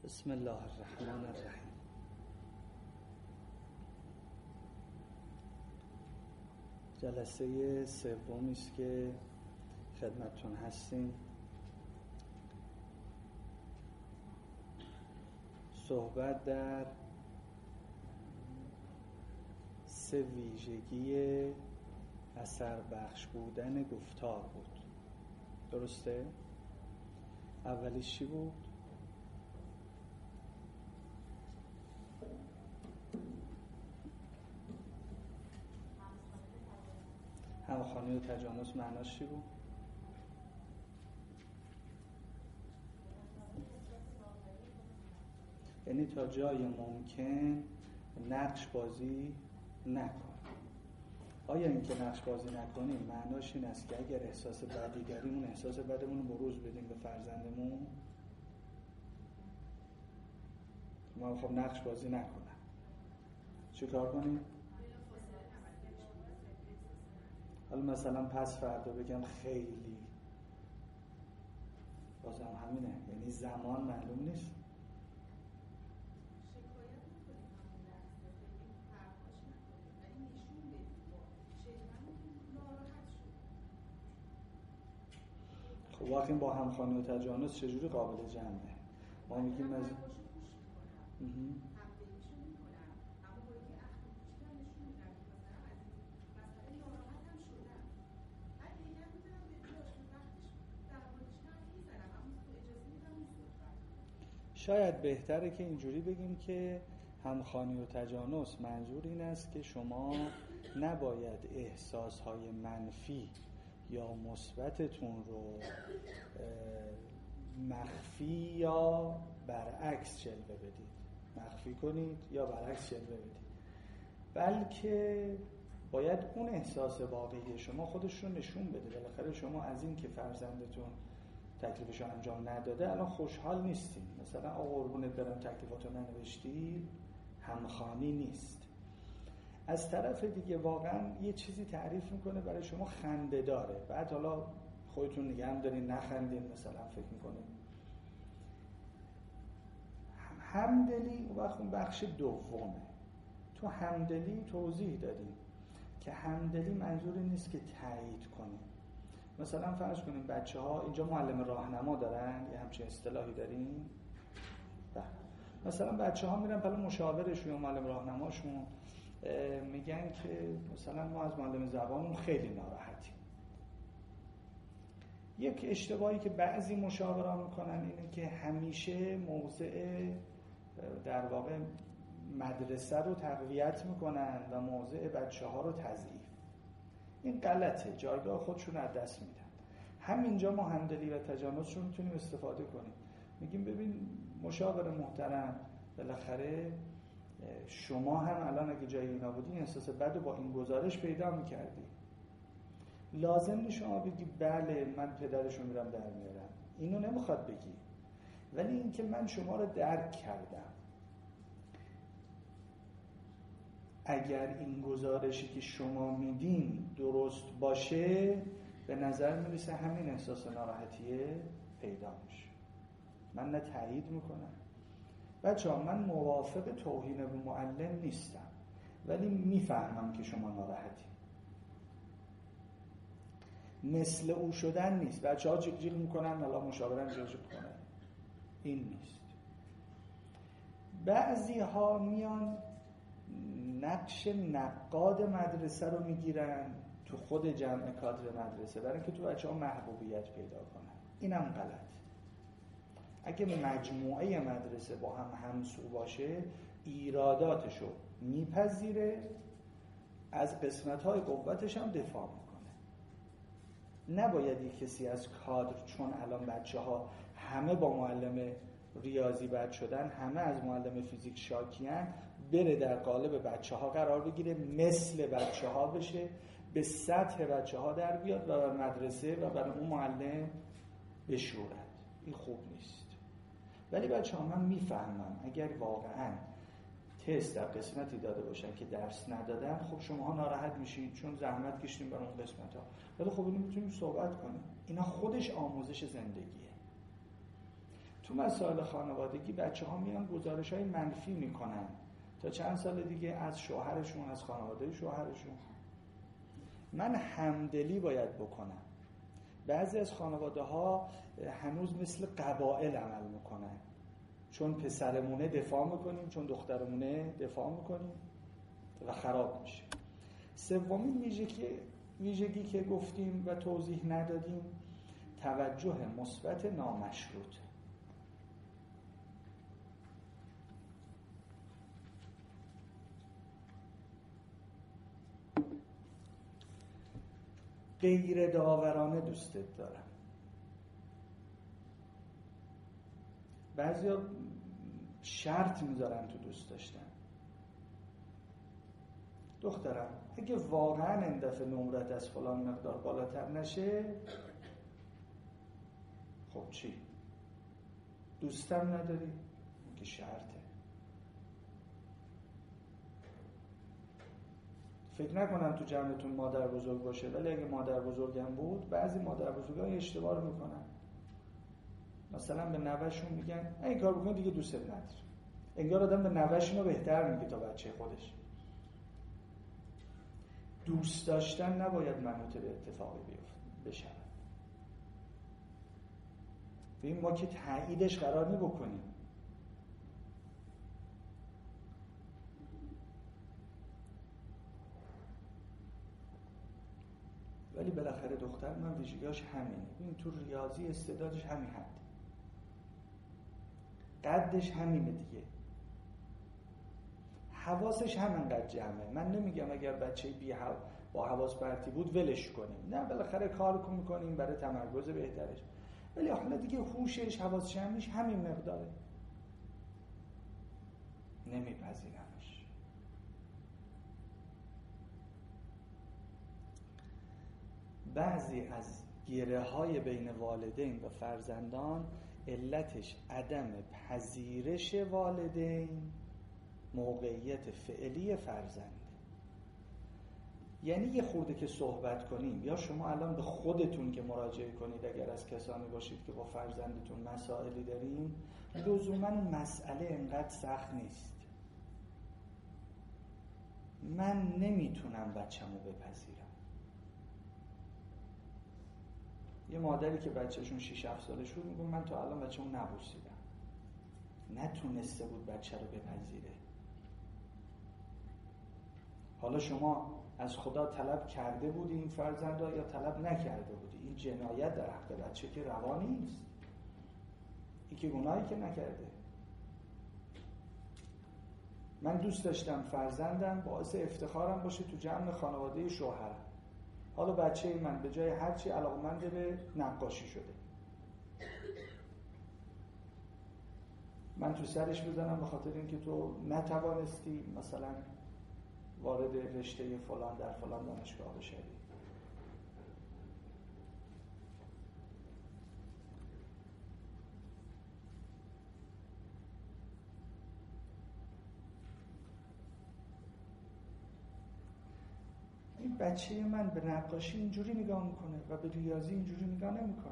بسم الله الرحمن الرحیم. جلسه سومی است که خدمتتون هستیم. صحبت در 3 ویژگی اثر بخش بودن گفتار بود. درسته؟ اولیش چی بود؟ همخوانی و تجانس معناش چی بود؟ یعنی تا جای ممکن نقش بازی نکن. آیا این که نقش بازی نکنیم معناش این است که اگر احساس بدی داریم اون احساس بدمون رو بروز بدیم به فرزندمون؟ ما خب نقش بازی نکنم چه کار کنیم؟ حالا مثلا پس فردا بگم خیلی، بازم همینه، یعنی زمان معلوم نیست. شکایت نکنیم همون لحظه، بگیم پرخاش نکنیم، ولی نشون بدیم با چهره‌مون ناراحت شد. خب وقتی با همخوانی و تجانس چجوری قابل جمعه؟ ما میگیم از پرخاشو گوش میکنم، همدلیشو میکنم، اما با اینکه اخم کوچیکم نشون میدم که مثلا از این مسئله ناراحتم شدم. بعد دیگر میتونم به دیاش به وقتش در موردش حرف میزنم، اما تو اجازه میدم اون صحبت. شاید بهتره که اینجوری بگیم که همخوانی و تجانس منظور این است که شما نباید احساسهای منفی یا مثبتتون رو مخفی یا برعکس جلوه بدید، مخفی کنید یا برعکس جلوه بدید، بلکه باید اون احساس واقعی شما خودش رو نشون بده. بالاخره شما از این که فرزندتون تکلیفش رو انجام نداده الان خوشحال نیستین، مثلا قربونت برم تکلیفاتو ننوشتی، همخوانی نیست. از طرف دیگه واقعا یه چیزی تعریف میکنه برای شما خنده داره، بعد حالا خودتون نگه هم دارین نخندین، مثلا فکر میکنین همدلی. اون بخش دومه. تو همدلی توضیح دادیم که همدلی منظوری نیست که تایید کنیم. مثلا فرض کنیم بچه‌ها اینجا معلم راهنما دارن، یه همچین اصطلاحی داریم. مثلا بچه‌ها میرن بالا مشاورشون یا معلم راهنماشون، میگن که مثلا ما از معلم زبانمون خیلی ناراحتیم. یک اشتباهی که بعضی مشاوران میکنن اینه که همیشه موضع در واقع مدرسه رو تقویت میکنن و موضع بچه‌ها رو تضعیف. این غلطه، جایگاه خودشون از دست میدن. همینجا ما همدلی و تجانس رو میتونیم استفاده کنیم. میگیم ببین مشاور محترم، بالاخره شما هم الان اگه جای اینا بودین احساس بد با این گزارش پیدا میکردی. لازم نیست شما بگی بله من پدرشو میرم در میارم، اینو نمیخواد بگی، ولی این که من شما رو درک کردم، اگر این گزارشی که شما میدین درست باشه به نظر میرسه همین احساس ناراحتیه پیدا میشه. من نه تایید میکنم بچه‌ها، من موافق توهین به معلم نیستم، ولی میفهمم که شما ناراحتی. مثل او شدن نیست. بچه‌ها جیغ جیغ میکنن حالا مشاورم جیغ جیغ کنه، این نیست. بعضی ها میان نقش نقاد مدرسه رو میگیرن تو خود جمع کادر مدرسه برای اینکه تو بچه‌ها محبوبیت پیدا کنن. اینم غلط. اگه مجموعه مدرسه با هم همسو باشه ایراداتشو میپذیره، از قسمت‌های قوتش هم دفاع میکنه. نباید یک کسی از کادر چون الان بچه‌ها همه با معلم ریاضی بد شدن، همه از معلم فیزیک شاکیان، بره در قالب بچه‌ها قرار بگیره، مثل بچه‌ها بشه، به سطح بچه‌ها در بیاد و بر مدرسه و بر اون معلم بشورد. این خوب نیست. ولی بچه‌ها من میفهمم اگر واقعاً تست در قسمتی داده باشن که درس ندادن، خب شماها ناراحت میشید چون زحمت کشیدین برای اون قسمت‌ها، ولی خب اینو میتونیم صحبت کنیم. اینا خودش آموزش زندگیه. تو مسائل خانوادگی بچه ها میان گزارش های منفی میکنن تا چند سال دیگه از شوهرشون، از خانواده شوهرشون. من همدلی باید بکنم. بعضی از خانواده ها هنوز مثل قبایل عمل میکنن، چون پسرمونه دفاع میکنیم، چون دخترمونه دفاع میکنیم و خراب میشه. سومین ویژگی که گفتیم و توضیح ندادیم، توجه مثبت نامشروط. غیر داورانه دوستت دارم. بعضیا شرط میذارن تو دوست داشتن. دخترم اگه واقعا این دفعه نمرت از فلان مقدار بالاتر نشه، خب چی؟ دوستم نداری؟ که شرطه. فکر نکنم تو جمعتون مادر بزرگ باشه، ولی اگه مادر بزرگم بود، بعضی مادر بزرگان اشتباه رو میکنن. مثلا به نوه‌شون میگن این کار بکن دیگه دوستت نداره. انگار آدم به نوه‌شون رو بهتر میگه تا بچه خودش. دوست داشتن نباید منوط به اتفاقی بشه. ببین ما که تاییدش قرار نمی‌کنیم. ولی بالاخره دختر من ویژگیاش همینه. این تو ریاضی استعدادش همین حد، قدش همینه دیگه، حواسش همینقدر جمعه. من نمیگم اگر بچه با حواس پرتی بود ولش کنیم، نه، بالاخره کار میکنیم برای تمرکز بهترش، ولی حالا دیگه هوشش، حواس جمعیش همین مقداره، نمیپذیرمش. بعضی از گره‌های بین والدین و فرزندان علتش عدم پذیرش والدین موقعیت فعلی فرزند. یعنی یه خورده که صحبت کنیم، یا شما الان به خودتون که مراجعه کنید اگر از کسانی باشید که با فرزندتون مسائلی دارین، لزوما مسئله انقدر سخت نیست. من نمیتونم بچه‌مو بپذیرم. یه مادری که بچه‌شون 6-7 سالش بود میگه من تا الان بچه‌مو نبوسیدم. نتونسته بود بچه رو بپذیره. حالا شما از خدا طلب کرده بودی این فرزند را یا طلب نکرده بودی؟ این جنایت در حق بچه که روا نیست. این که گناهی که نکرده. من دوست داشتم فرزندم باعث افتخارم باشه تو جمع خانواده شوهرم. حالا بچه من به جای هرچی علاقمند به نقاشی شده، من تو سرش بزنم به خاطر اینکه تو نتوانستی مثلا وارد رشته فلان در فلان دانشگاه بشی. این بچه من به نقاشی اینجوری نگاه میکنه و به ریاضی اینجوری نگاه نمیکنه.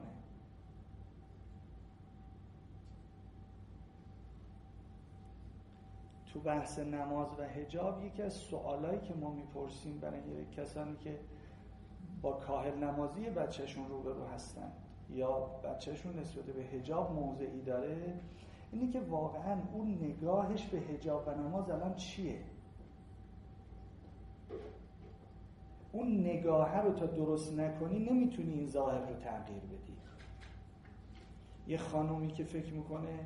تو بحث نماز و حجاب یکی از سوالایی که ما میپرسیم برای کسانی که با کاهل نمازی بچهشون روبرو هستن یا بچهشون نسبت به حجاب موضعی داره، اینه که واقعا اون نگاهش به حجاب و نماز الان چیه؟ اون نگاهه رو تا درست نکنی نمیتونی این ظاهر رو تغییر بدی. یه خانومی که فکر میکنه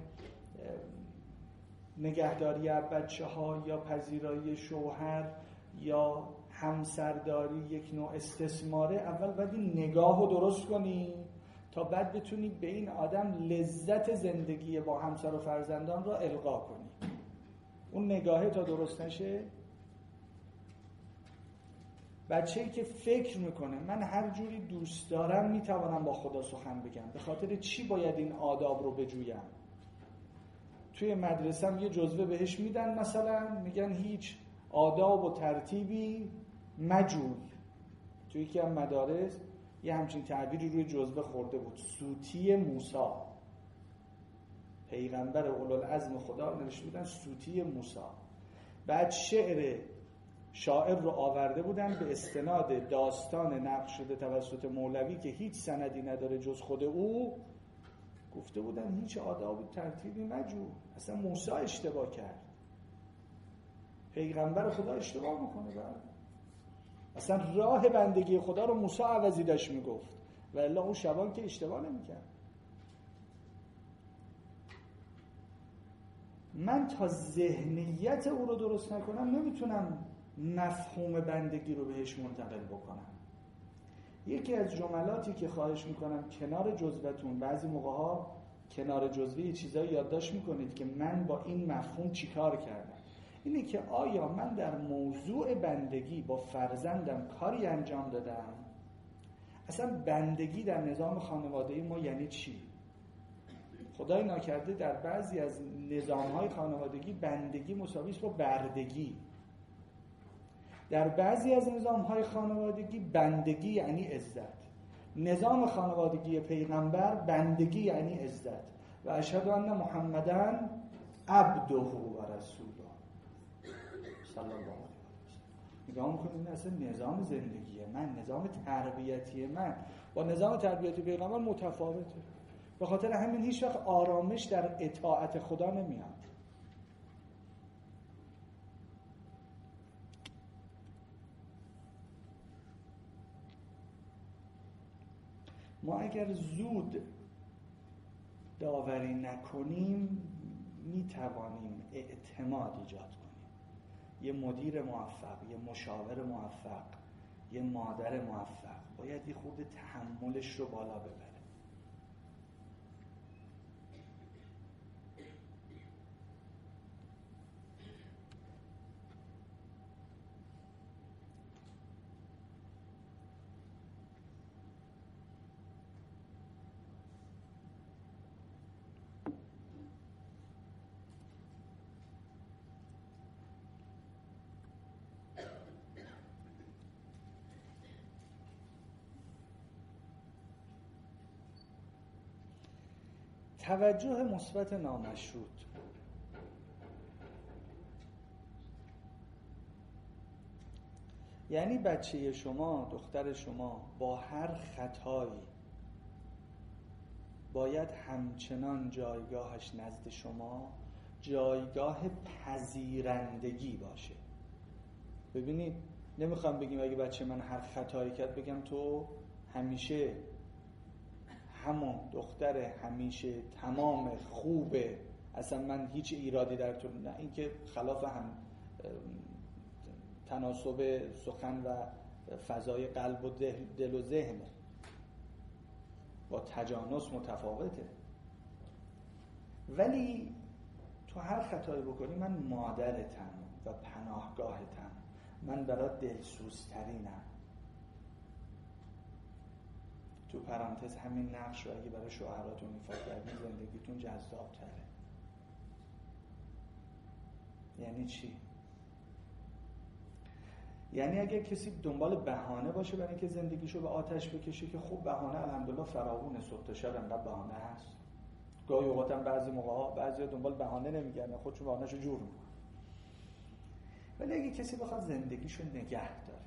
نگهداری از بچه ها یا پذیرایی شوهر یا همسرداری یک نوع استثماره، اول باید این نگاه رو درست کنی تا بعد بتونی به این آدم لذت زندگی با همسر و فرزندان را القا کنی. اون نگاهه تا درست نشه، بچه‌ای که فکر میکنه من هر جوری دوست دارم میتوانم با خدا سخن بگم، به خاطر چی باید این آداب رو بجویم؟ توی مدرسه هم یه جزوه بهش میدن، مثلا میگن هیچ آداب و ترتیبی مجوی. توی یکی از مدارس یه همچین تعبیری روی جزوه خورده بود، سوتی موسی. پیغمبر اولوالعزم خدا رو نوشته بودن سوتی موسی. بعد شاعر رو آورده بودن به استناد داستان نقل شده توسط مولوی که هیچ سندی نداره جز خود او، گفته بودن هیچ آداب و ترتیبی مجو، اصلا موسی اشتباه کرد، پیغمبر خدا اشتباه میکنه. بعد اصلا راه بندگی خدا رو موسی عوضی داشت میگفت و الا اون شبان که اشتباه نمیکرد. من تا ذهنیت او رو درست نکنم نمیتونم مفهوم بندگی رو بهش منتقل بکنم. یکی از جملاتی که خواهش میکنم کنار جزوتون بعضی موقع‌ها کنار جزوی چیزایی یادداشت میکنید که من با این مفهوم چیکار کردم، اینه که آیا من در موضوع بندگی با فرزندم کاری انجام دادم؟ اصلا بندگی در نظام خانوادگی ما یعنی چی؟ خدای ناکرده در بعضی از نظام‌های خانوادگی بندگی مساوی است با بردگی. در بعضی از نظام‌های خانوادگی بندگی یعنی عزت. نظام خانوادگی پیغمبر بندگی یعنی عزت. و اشهد ان محمداً عبده و رسوله صلی الله علیه و سلم. نگاه می‌کنید این اصلا نظام زندگی من، نظام تربیتی من با نظام تربیتی پیغمبر متفاوته. به خاطر همین هیچ وقت آرامش در اطاعت خدا نمیاد. ما اگر زود داوری نکنیم میتوانیم اعتماد ایجاد کنیم. یه مدیر موفق، یه مشاور موفق، یه مادر موفق باید یه خورده تحملش رو بالا ببره. توجه مثبت نامشروط. یعنی بچه شما، دختر شما با هر خطایی باید همچنان جایگاهش نزد شما جایگاه پذیرندگی باشه. ببینید نمیخوام بگیم اگه بچه من هر خطایی کرد بگم تو همیشه همون دختر همیشه تمام خوبه، اصلا من هیچ ایرادی در تو نه. این که خلاف هم تناسب سخن و فضای قلب و دل و ذهنه، با تجانس متفاوته. ولی تو هر خطایی بکنی من مادرتم و پناهگاهتم، من برات دلسوزترینم. تو پرانتز همین نقش رو اگه برای شوهراتون ایفا کردین زندگیتون جذاب تره. یعنی چی؟ یعنی اگه کسی دنبال بهانه باشه برای اینکه زندگیشو به آتش بکشه که خب بهانه الحمدلله فراوونه، صبح تا شب انقدر بهانه هست. گاهی اوقات هم بعضی موقع‌ها بعضیا دنبال بهانه نمیگردن، خودشون بهانه‌شو جور میکنن. ولی اگه کسی بخواد زندگیشو نگه داره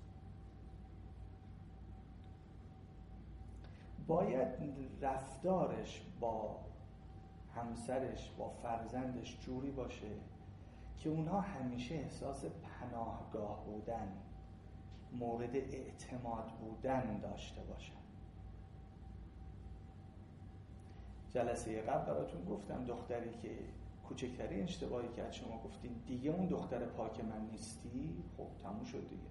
باید رفتارش با همسرش با فرزندش جوری باشه که اونها همیشه احساس پناهگاه بودن، مورد اعتماد بودن داشته باشن. جلسه قبل براتون گفتم دختری که کوچکترین اشتباهی کرد شما گفتین دیگه اون دختر پاک من نیستی، خب تموم شد دیگه.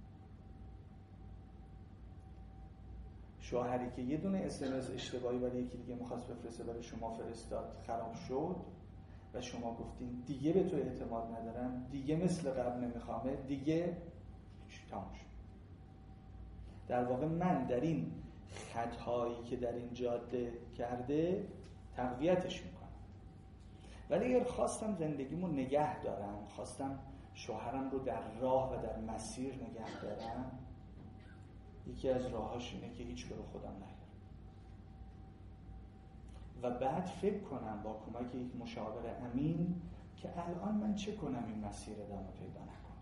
شوهری که یه دونه SMS اشتباهی برای یکی دیگه می‌خواست بفرسته برای شما فرستاد، خراب شد و شما گفتین دیگه به تو اعتماد ندارم، دیگه مثل قبل نمیخوامه، دیگه تموم شد. در واقع من در این خطایی که در این جاده کرده تقویتش میکنم. ولی اگر خواستم زندگیمو نگه دارم، خواستم شوهرم رو در راه و در مسیر نگه دارم، یکی از راهاش اینه که هیچ برو خودم نگیرم. و بعد فکر کنم با کمک یک مشاور امین که الان من چه کنم این مسیر ادامه پیدا نکنه.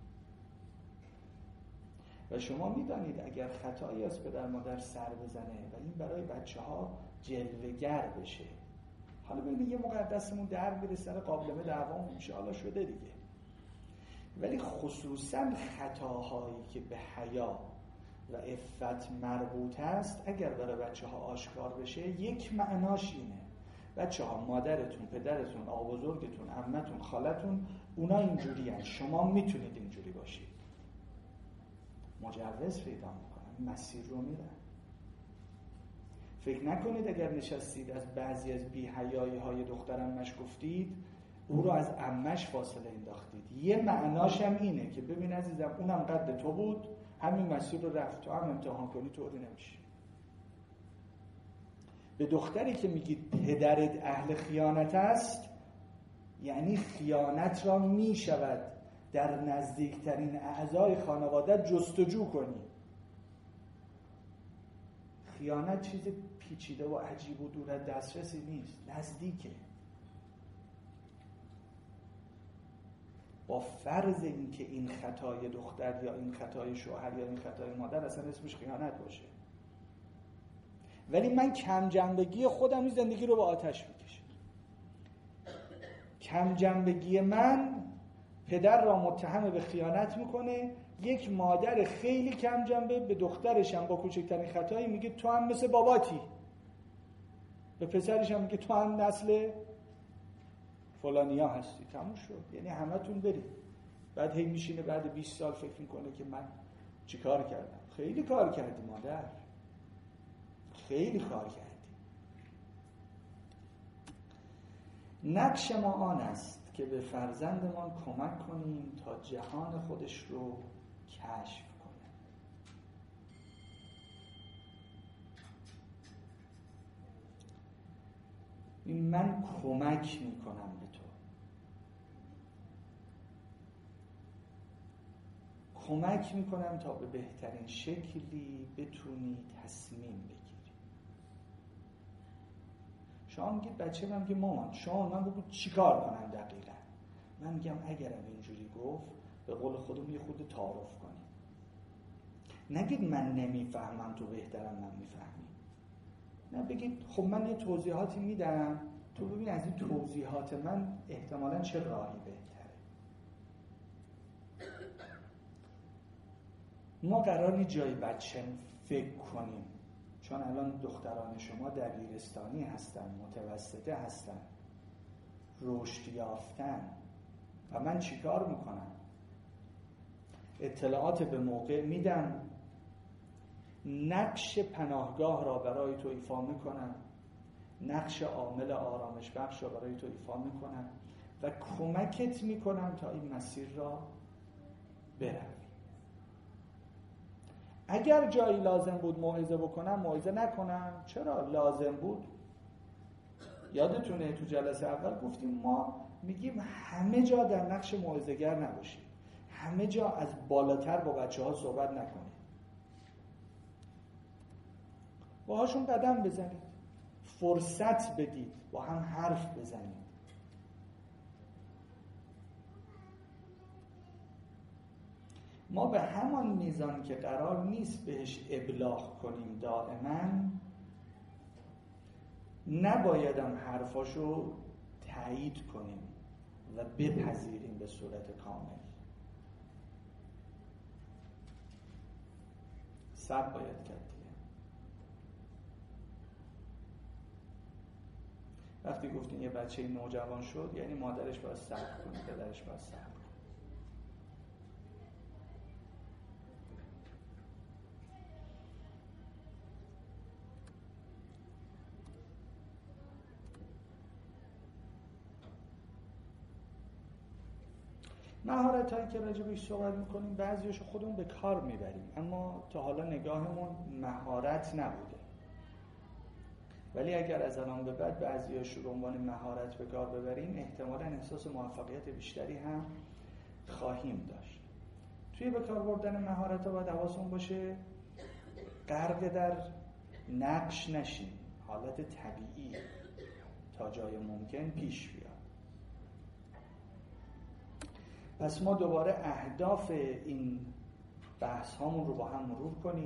و شما میدانید اگر خطایی از پدر مادر سر بزنه و این برای بچه ها جلوه‌گر بشه، حالا ببینید یه موقع دستمون در میره سر قابلمه دعوامون میشه، حالا شده دیگه، ولی خصوصا خطاهایی که به حیا و عفت مربوط است اگر برای بچه ها آشکار بشه، یک معناش اینه بچه ها مادرتون، پدرتون، آقا بزرگتون، عمتون، خالتون اونا اینجوری هست، شما میتونید اینجوری باشید. مجوز پیدا میکنن، مسیر رو میرن. فکر نکنید اگر نشستید از بعضی از بی‌حیایی های دخترمش گفتید او رو از عمش فاصله انداختید. یه معناش هم اینه که ببین عزیزم اونم قد تو بود، همین مسیر رو رفت، تو هم امتحان کنی طوری نمیشه. به دختری که میگید پدرت اهل خیانت است، یعنی خیانت را میشود در نزدیکترین اعضای خانواده جستجو کنی. خیانت چیز پیچیده و عجیب و دور از دسترسی نیست، نزدیکه. با فرض اینکه این خطای دختر یا این خطای شوهر یا این خطای مادر اصلا اسمش خیانت باشه، ولی من کم جنبگی خودم این زندگی رو به آتش میکشم. کم جنبگی من پدر را متهم به خیانت میکنه، یک مادر خیلی کم جنبه به دخترش هم با کوچکترین خطایی میگه تو هم مثل باباتی، به پسرش هم میگه تو هم نسل فلانیا هستی. تموم شد، یعنی همتون برید. بعد هی میشینه بعد 20 سال فکر میکنه که من چی کار کردم. خیلی کار کردی مادر، خیلی کار کردی. نقش ما آن است که به فرزندمان کمک کنیم تا جهان خودش رو کشف کنه. این من کمک میکنم به تو، کمک میکنم تا به بهترین شکلی بتونی تصمیم بگیری. شما میگید بچه من میگه مامان شما من بگو چی کار کنم دقیقا. من میگم اگرم اینجوری گفت به قول خودم یه خود تعارف کنیم. نگید من نمیفهمم تو بهترم من میفهمی. نه، بگید خب من یه توضیحاتی میدم تو ببین از این توضیحات من احتمالاً چه راهی بهتره. ما قراری جای بچه فکر کنیم، چون الان دختران شما دبیرستانی هستن، متوسطه هستن، رشد یافتن و من چیکار میکنم؟ اطلاعات به موقع میدم، نقش پناهگاه را برای تو ایفا میکنم، نقش عامل آرامش بخش را برای تو ایفا میکنم و کمکت میکنم تا این مسیر را بروی. اگر جایی لازم بود موعظه بکنم موعظه نکنم. چرا لازم بود؟ یادتونه تو جلسه اول گفتیم ما میگیم همه جا در نقش موعظه‌گر نباشید، همه جا از بالاتر با بچه ها صحبت نکنید، باهاشون قدم بزنید، فرصت بدید، با هم حرف بزنید. ما به همان میزان که قرار نیست بهش ابلاغ کنیم دائما، نبایدم حرفاشو تایید کنیم و بپذیریم به صورت کامل. صبر باید کرد دیگه. وقتی گفتین یه بچه نوجوان شد یعنی مادرش باید صبر کنه، پدرش باید صبر کنه. مهارت هایی که راجبش صحبت میکنیم بعضیاشو خودمون به کار میبریم، اما تا حالا نگاهمون مهارت نبوده، ولی اگر از الان به بعد بعضیاشو به عنوان مهارت به کار ببریم احتمالاً احساس موفقیت بیشتری هم خواهیم داشت. توی به کار بردن مهارت ها باید حواسمون باشه غرق در نقش نشیم، حالت طبیعی تا جای ممکن پیش بیاد. پس ما دوباره اهداف این بحث هامون رو با هم مرور کنیم.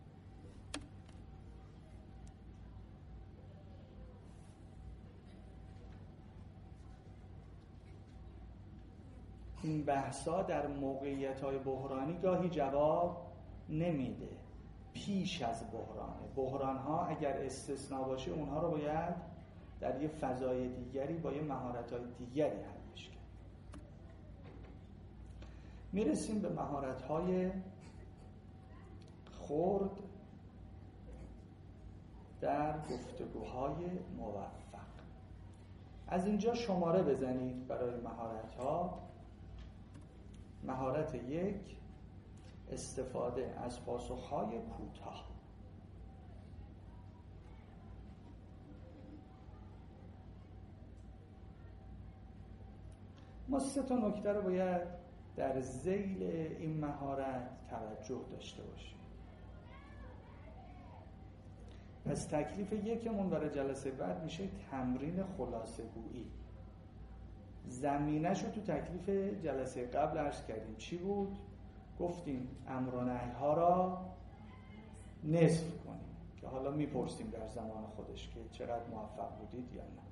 این بحثا در موقعیت‌های بحرانی گاهی جواب نمیده، پیش از بحرانه. بحران‌ها اگر استثناء باشه اونها رو باید در یه فضای دیگری با یه مهارت‌های دیگری حلش کرد. میرسیم به مهارت‌های خرد در گفتگوهای موفق. از اینجا شماره بزنید برای مهارت‌ها. مهارت 1، استفاده از پاسخ‌های کوتاه. ما 3 نکته رو باید در ذیل این مهارت توجه داشته باشیم. پس تکلیف 1مون برای جلسه بعد میشه تمرین خلاصه گویی. زمینه‌شو تو تکلیف جلسه قبل عرض کردیم. چی بود؟ گفتیم امر و نهی ها را نصف کنیم که حالا میپرسیم در زمان خودش که چقدر موفق بودید یا نه.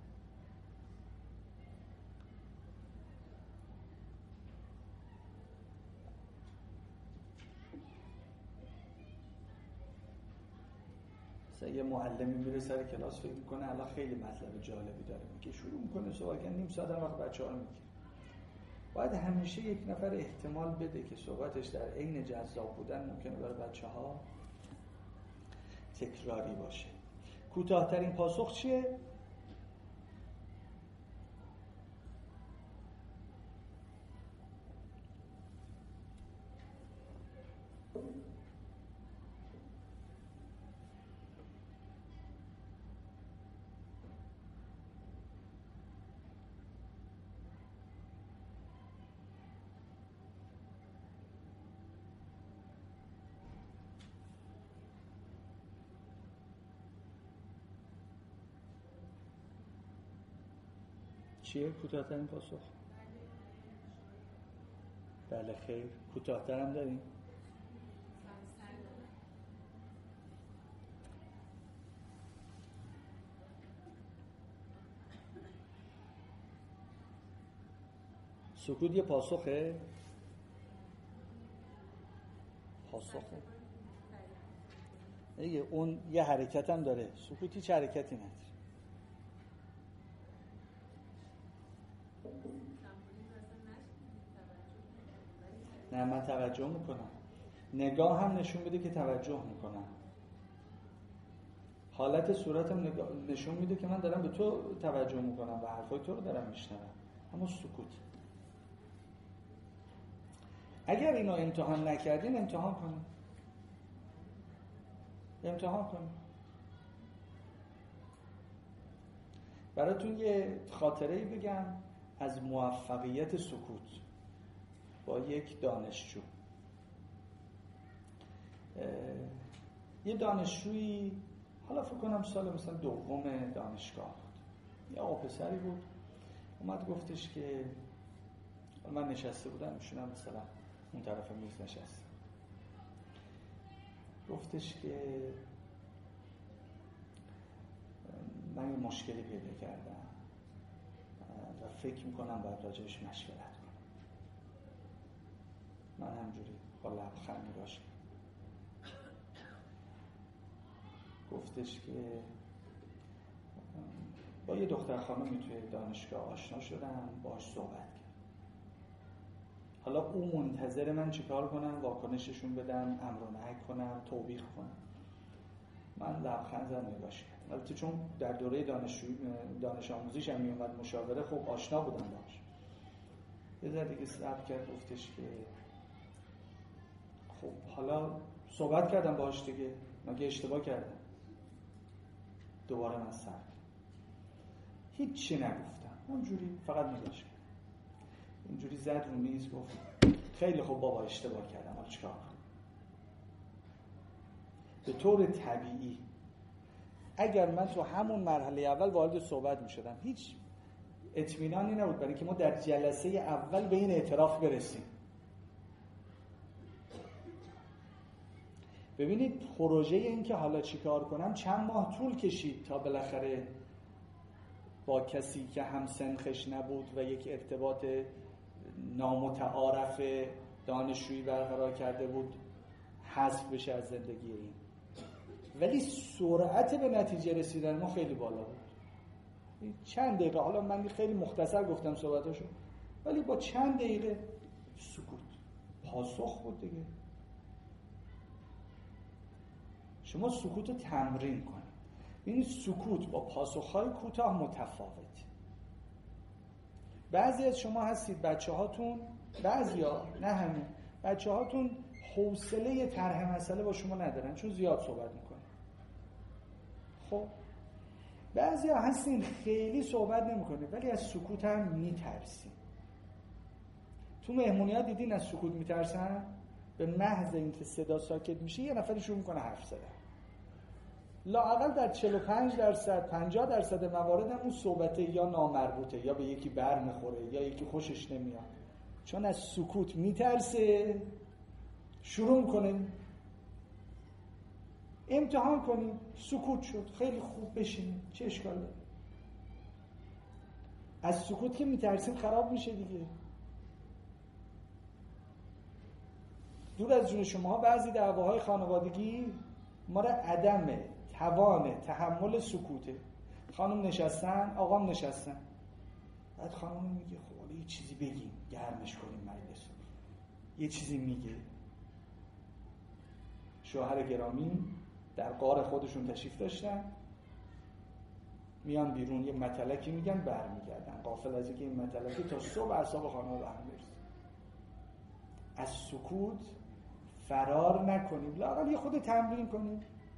یه معلمی میره سر کلاس فکر میکنه الان خیلی مطلب جالبی داره میگه، شروع میکنه صحبت کردن، نیم ساعت وقت بچه‌ها رو میگیره. باید همیشه یک نفر احتمال بده که صحبتش در عین جذاب بودن ممکنه برای بچه‌ها تکراری باشه. کوتاه‌ترین پاسخ چیه؟ چیه کوتاه‌ترین پاسخ؟ بله خیر. کوتاه‌تر هم داریم؟ سکوت یه پاسخه؟ پاسخه دیگه، اون یه حرکت هم داره. سکوت هیچ حرکتی نداره. نه من توجه میکنم. نگاه هم نشون میده که توجه میکنم. حالت صورتم نشون میده که من دارم به تو توجه میکنم و حرفای تو رو دارم میشنوم. اما سکوت. اگر اینو امتحان نکردین امتحان کنید. امتحان کنید. براتون یه خاطره‌ای بگم از موفقیت سکوت با یک دانشجو. یه دانشجویی، حالا فکر کنم سال مثلا دوم دانشگاه بود، یه آقا پسری بود، اومد گفتش که من نشسته بودم، ایشونم مثلا اون طرف میز نشسته، گفتش که من یه مشکلی پیدا کردم و فکر میکنم باید راجعش مشورت کنم. من همجوری با لبخند نگاش کردم. گفتش که با یه دختر خانمی توی دانشگاه آشنا شدم، باهاش صحبت کردم. حالا اون منتظر من چیکار کنم؟ واکنششون بدم، امر و نهی کنم، توبیخ کنم. من لبخند زدم نگاش کردم. البته چون در دوره دانش آموزیش هم میومد مشاوره، خوب آشنا بودم باهاش. یه ذره دیگه صبر کرد، گفتش که خب حالا صحبت کردم باهاش دیگه، مگه اشتباه کردم؟ دوباره من صبر کردم. هیچی نگفتم، اونجوری فقط نگاش کردم. اینجوری زد رو میز، گفت خیلی خوب بابا اشتباه کردم، حالا چیکار کنم؟ به طور طبیعی اگر من تو همون مرحله اول وارد صحبت میشدم هیچ اطمینانی نبود برای که ما در جلسه اول به این اعتراف برسیم. ببینید پروژه این که حالا چیکار کنم چند ماه طول کشید تا بالاخره با کسی که هم سنخش نبود و یک ارتباط نامتعارف دانشجویی برقرار کرده بود حذف بشه از زندگی این. ولی سرعت به نتیجه رسیدن ما خیلی بالا بود. چند دقیقه، حالا من خیلی مختصر گفتم صحبتاشو، ولی با چند دقیقه سکوت پاسخ بود دیگه. شما سکوت رو تمرین کنید. این سکوت با پاسخ‌های کوتاه متفاوت. بعضی از شما هستید بچه‌هاتون، بعضیا نه همه بچه‌هاتون حوصله طرح مسئله با شما ندارن چون زیاد صحبت میکنن. خب بعضیا هستین خیلی صحبت نمیکنید ولی از سکوت هم میترسین. تو مهمونی‌ها دیدین از سکوت میترسن؟ به محض اینکه صدا ساکت میشه یه نفر شروع میکنه حرف زدن. لااقل در 45% 50% موارد هم اون صحبته یا نامربوطه یا به یکی بر میخوره یا یکی خوشش نمیاد، چون از سکوت میترسه شروع میکنه. امتحان کنید، سکوت شد خیلی خوب، بشینید، چه اشکال داره؟ از سکوت که میترسیم خراب میشه دیگه. دور از جون شما بعضی دعواهای خانوادگی ما را عدم توان تحمل سکوته. خانم نشستن، آقام نشستن، بعد خانم میگه خب حالا یه چیزی بگیم گرمش کنیم مجلس، یه چیزی میگه. شوهر گرامی در غار خودشون تشریف داشتن، میان بیرون یه مطلقی میگن برمیگردن، غافل از اینکه این مطلقی تا صبح اعصاب خانم به هم میرسه. از سکوت فرار نکنیم، لااقل یه خود تمرین کنیم.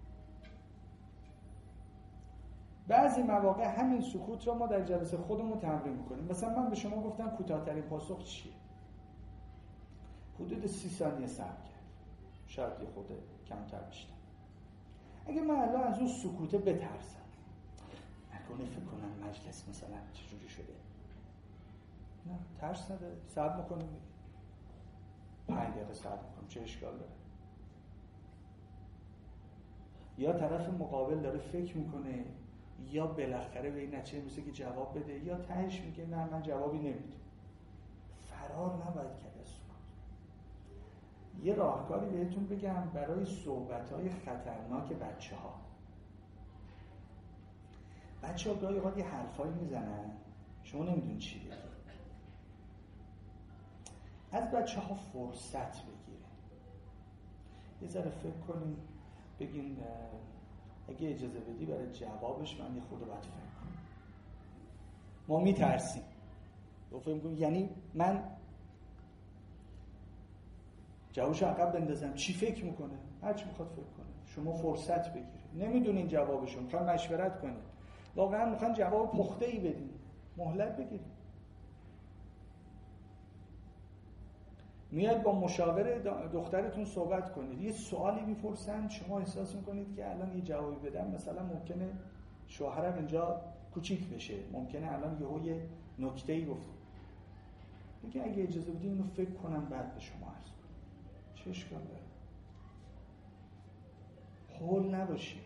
بعضی مواقع همین سکوت رو ما در جلسه خودمون تمرین میکنیم. مثلا من به شما گفتم کوتاه‌ترین پاسخ چیه؟ حدود 30 ثانیه صبر کرد، شاید یه خود کمتر بیشتر. اگه من الان از اون سکوته بترسم، نکنه فکر کنم مجلس مثلا چجوری شده، نه ترس نداره، صبر میکنیم، 5 دقیقه صبر میکنیم، چه اشکال داره؟ یا طرف مقابل داره فکر میکنه یا بالاخره به این نتیجه میرسه که جواب بده، یا تهش میگه نه من جوابی نمیدم. فرار نباید کرد از سکوت. یه راهکاری بهتون بگم برای صحبت‌های خطرناک بچه‌ها. بچه‌ها گاهی اوقات یه حرفایی میزنن شما نمیدونید چی بگید. از بچه‌ها فرصت بگیرید، یه ذره فکر کنید، بگین اگه اجازه بدی برای جوابش من یه خورده باید فکر کنم. ما میترسیم و فکر می‌کنیم یعنی من جوابش عقب بندازم چی فکر میکنه؟ هر چی میخواد فکر کنه. شما فرصت بگیرید، نمیدونین جوابشو، میخوان مشورت کنید، واقعا میخوان جواب پخته‌ای بدین، مهلت بگیرید. میاد با مشاور دخترتون صحبت کنید، یه سوالی میپرسن، شما احساس میکنید که الان یه جوابی بدم مثلا ممکنه شوهرم اینجا کوچیک بشه، ممکنه الان یه نکته‌ای گفت، میگه اگه اجازه بدین اینو فکر کنم بعد به شما عرض کنم. چه اشکال داره؟ هول نباشی.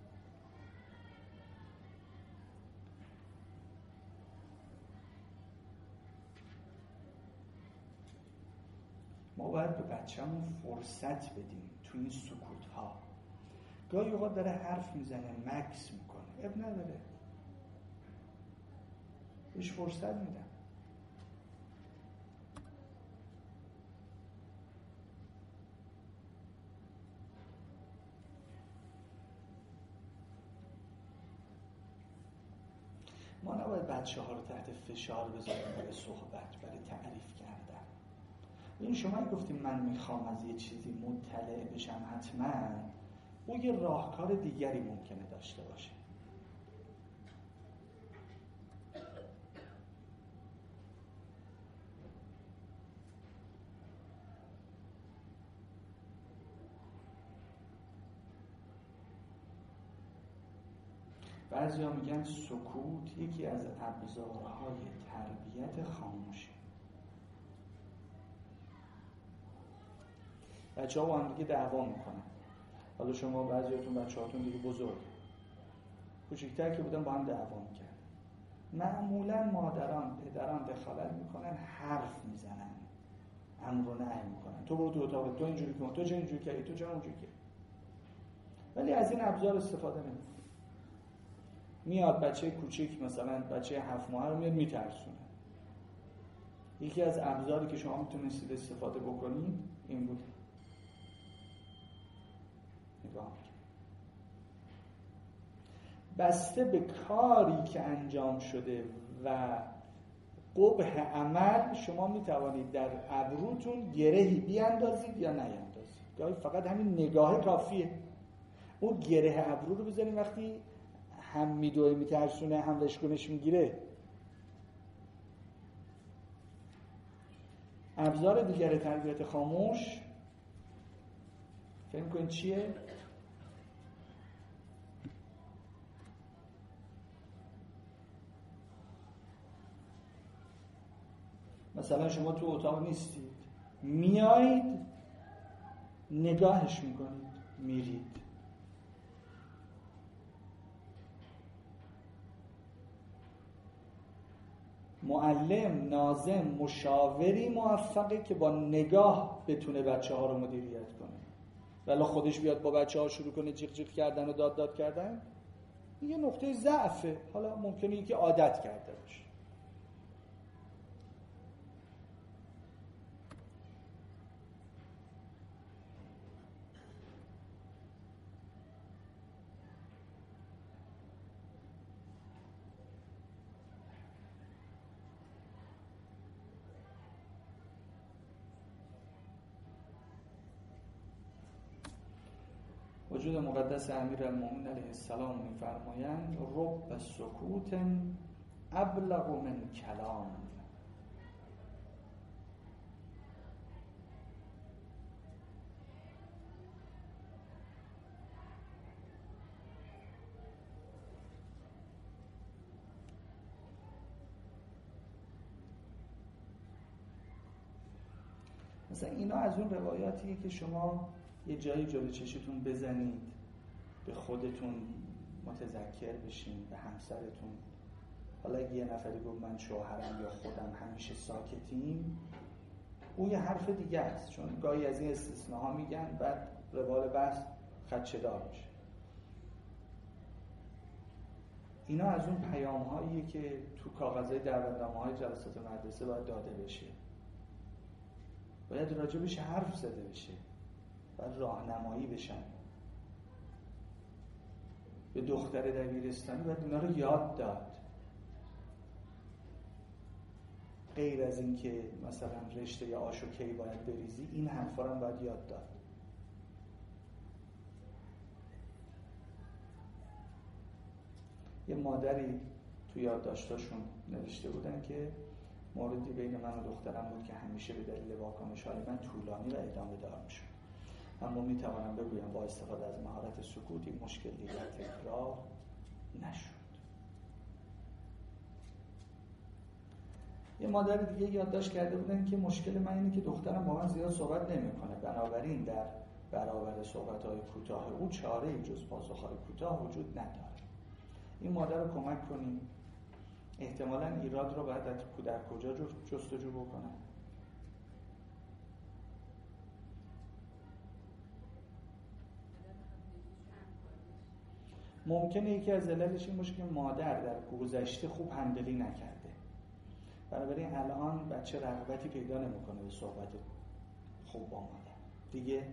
ما باید به بچه‌مون فرصت بدیم تو این سکوت‌ها. گاهی اوقات داره حرف میزنه، مکس میکنه، اب نداره، بهش فرصت میدم. ما نباید بچه‌ها رو تحت فشار بذاریم برای صحبت، برای تعریف کردن. این شما گفتیم من میخوام از یه چیزی مطلع بشم، حتما او یه راهکار دیگری ممکنه داشته باشه. بعضی ها میگن سکوت یکی از ابزارهای تربیت خاموشه. بچه ها با هم دیگه دعوا میکنن. حالا شما بعضیاتون بچه‌هاتون دیگه بزرگ کوچیک‌تر که بودن با هم دعوا میکردن. معمولا مادران پدران دخالت میکنن، حرف میزنن، امر و نهی میکنن. تو برو تو اتاق، تو اینجوری کن، تو چه اینجوری کردی، تو چه اونجوری کردی. ولی از این ابزار استفاده نمیکنه. میاد بچه کوچیک، مثلا بچه 7 ماهه رو میاد میترسونه. یکی از ابزاری که شما میتونستید استفاده بکنید این بود. نگاه بسته به کاری که انجام شده و قبح عمل شما میتوانید در ابروتون گرهی بیاندازید یا نیاندازید. گاهی فقط همین نگاه کافیه. اون گره ابرو رو بزنید وقتی هم میدوه میترسونه هم لشکنش میگیره. ابزار دیگر تربیت خاموش فهم کنید چیه؟ مثلا شما تو اتاق نیستید، میایید نگاهش میکنید، میرید. معلم، ناظم، مشاوری موفقه که با نگاه بتونه بچه ها رو مدیریت کنه. ولی خودش بیاد با بچه ها شروع کنه جیغ جیغ کردن و داد داد کردن، این یه نقطه ضعفه. حالا ممکنه یکی عادت کرده باشه. وجود مقدس امیرالمومنین علیه السلام می‌فرمایند رب سکوت ابلغ من کلام. مثلا اینا از اون روایاتیه که شما یه جایی جلوی چشتون بزنید، به خودتون متذکر بشین، به همسرتون. حالا اگه یه نفری گفت من شوهرم یا خودم همیشه ساکتیم، اون یه حرف دیگه است، چون گاهی از این استثناها میگن بعد روال بحث خدشه‌دار میشه. اینا از اون پیام‌هاییه که تو کاغذهای دعوتنامه‌های جلسات مدرسه باید داده بشه. باید راجبش حرف زده بشه. باید راهنمایی بشن. به دختر دبیرستانی باید اینا رو یاد داد. غیر از این که مثلا رشته یا آش و کی باید بریزی، این حرفا رو باید یاد داد. یه مادری تو یادداشتاشون نوشته بودن که موردی بین من و دخترم بود که همیشه به دلیل واکنش‌های من طولانی و ادامه دار میشد. اما میتوانم بگویم با استفاده از مهارت سکوت این مشکل دیگر تکرار نشد. یه مادر دیگه یادداشت کرده بودن که مشکل من اینه که دخترم با من زیاد صحبت نمی‌کنه، بنابراین در برابر صحبت‌های کوتاه او چاره‌ای جز پاسخ‌های کوتاه وجود نداره. این مادر رو کمک کنیم. احتمالاً ایراد رو باید در کجا جستجو بکنه؟ ممکنه یکی از علتش این باشه که مادر در گذشته خوب هندلی نکرده. بنابراین الان بچه رغبتی پیدا نمیکنه به صحبت خوب با مادر. دیگه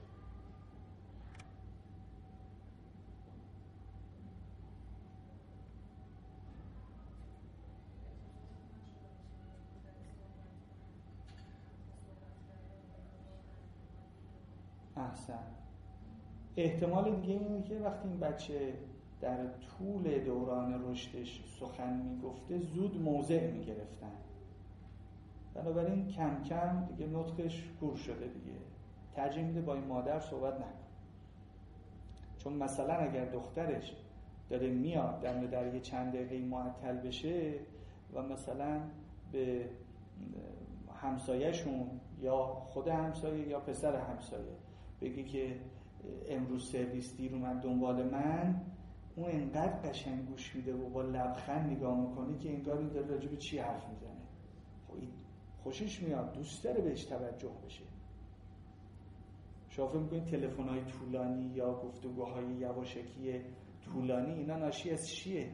احسن. احتمال دیگه اینه که وقتی این بچه در طول دوران رشدش سخن میگفته زود موضع میگرفتن، بنابراین کم کم دیگه نطقش کور شده، دیگه ترجیح میده با این مادر صحبت نکنه. چون مثلا اگر دخترش داره میاد در یه چند دقیقه معطل بشه و مثلا به همسایه‌شون یا خود همسایه یا پسر همسایه بگی که امروز سرویس دیر اومد دنبال من، اون انقدر قشنگ گوش میده و با لبخند نگاه میکنه که انگار این داره راجع به چی حرف میزنه. خوشش میاد، دوست داره بهش توجه بشه. شما فکر میکنید تلفن‌های طولانی یا گفتگوهای یواشکی طولانی اینا ناشی از چیه؟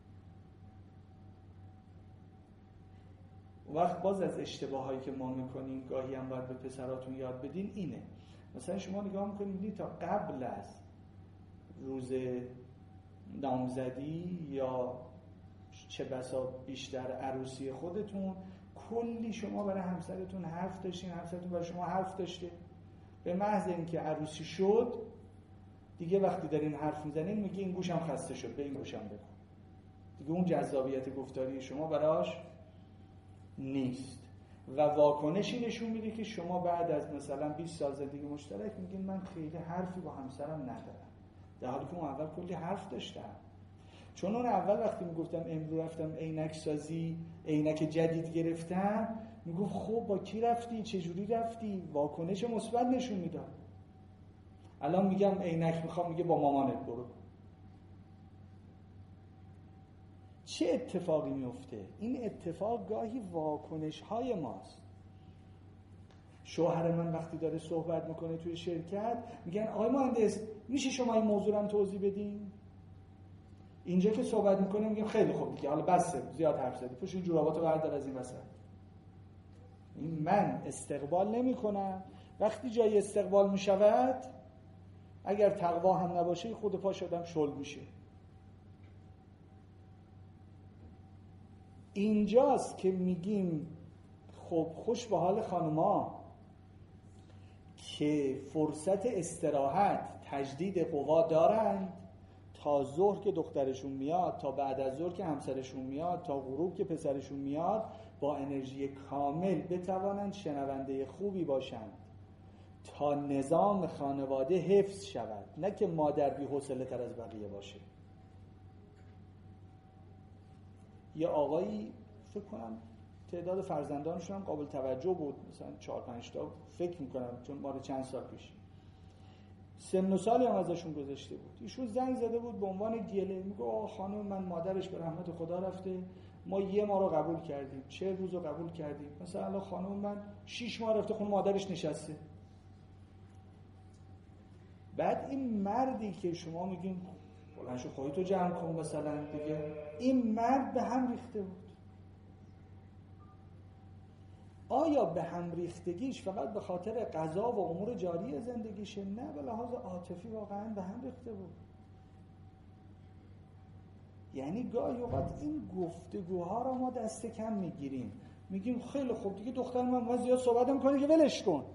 وقت باز از اشتباهایی که ما میکنیم گاهی هم باید به پسراتون یاد بدین اینه. مثلا شما نگاه میکنید تا قبل از روز نامزدی یا چه بسا بیشتر عروسی خودتون کلی شما برای همسرتون حرف داشتین، همسرتون برای شما حرف داشته. به محض اینکه عروسی شد دیگه وقتی دارین حرف میزنین میگه این گوشم خسته شد، به این گوشم بگو. دیگه اون جذابیت گفتاری شما براش نیست و واکنشی نشون میده که شما بعد از مثلا 20 سال زندگی مشترک میگین من خیلی حرفی با همسرم ندارم، در حالی که اون اول کلی حرف داشتم. چون اون اول وقتی میگفتم امروز رفتم عینک سازی، عینک جدید گرفتم، میگفت خب با کی رفتی، چه جوری رفتی، واکنش مثبت نشون میداد. الان میگم عینک میخوام، میگه با مامانت برو. چه اتفاقی میفته؟ این اتفاق گاهی واکنش های ماست. شوهر من وقتی داره صحبت میکنه توی شرکت میگن آقای مهندس میشه شما این موضوع رو توضیح بدین؟ اینجا که صحبت میکنه میگم خیلی خوب دیگه، حالا بسه زیاد حرف زدی، پوش این جوراباتو بردار از این وسط. من استقبال نمی کنم. وقتی جای استقبال میشود اگر تقوا هم نباشه خود پا شدم شل میشه. اینجاست که میگیم خب خوش به حال خانوما که فرصت استراحت تجدید قوا دارند، تا ظهر که دخترشون میاد، تا بعد از ظهر که همسرشون میاد، تا غروب که پسرشون میاد، با انرژی کامل بتوانند شنونده خوبی باشند تا نظام خانواده حفظ شود، نه که مادر بی حوصله تر از بقیه باشه. یه آقایی فکر کنم تعداد فرزندانشون هم قابل توجه بود، مثلا 4-5 تا فکر میکنم، چون مال چند سال پیش سن و سالی هم ازشون گذشته بود. ایشون زنگ زده بود به عنوان گله، میگه آقا خانم من مادرش به رحمت خدا رفته، ما 1 ماه رو قبول کردیم، 40 روز رو قبول کردیم، مثلا الان خانم من 6 ماه رفته خونه مادرش نشسته. بعد این مردی که شما میگین بلنشو خودتو جمع کن مثلا دیگه، این مرد به هم ریخته بود. آیا به هم ریختگیش فقط به خاطر قضا و امور جاری زندگیشه؟ نه، به لحاظ عاطفی واقعا به هم ریخته بود. یعنی گاهی اوقات این گفتگوها رو ما دست کم میگیریم، میگیم خیلی خوب دیگه دختر من زیاد صحبت نمی‌کنه که ولش کن.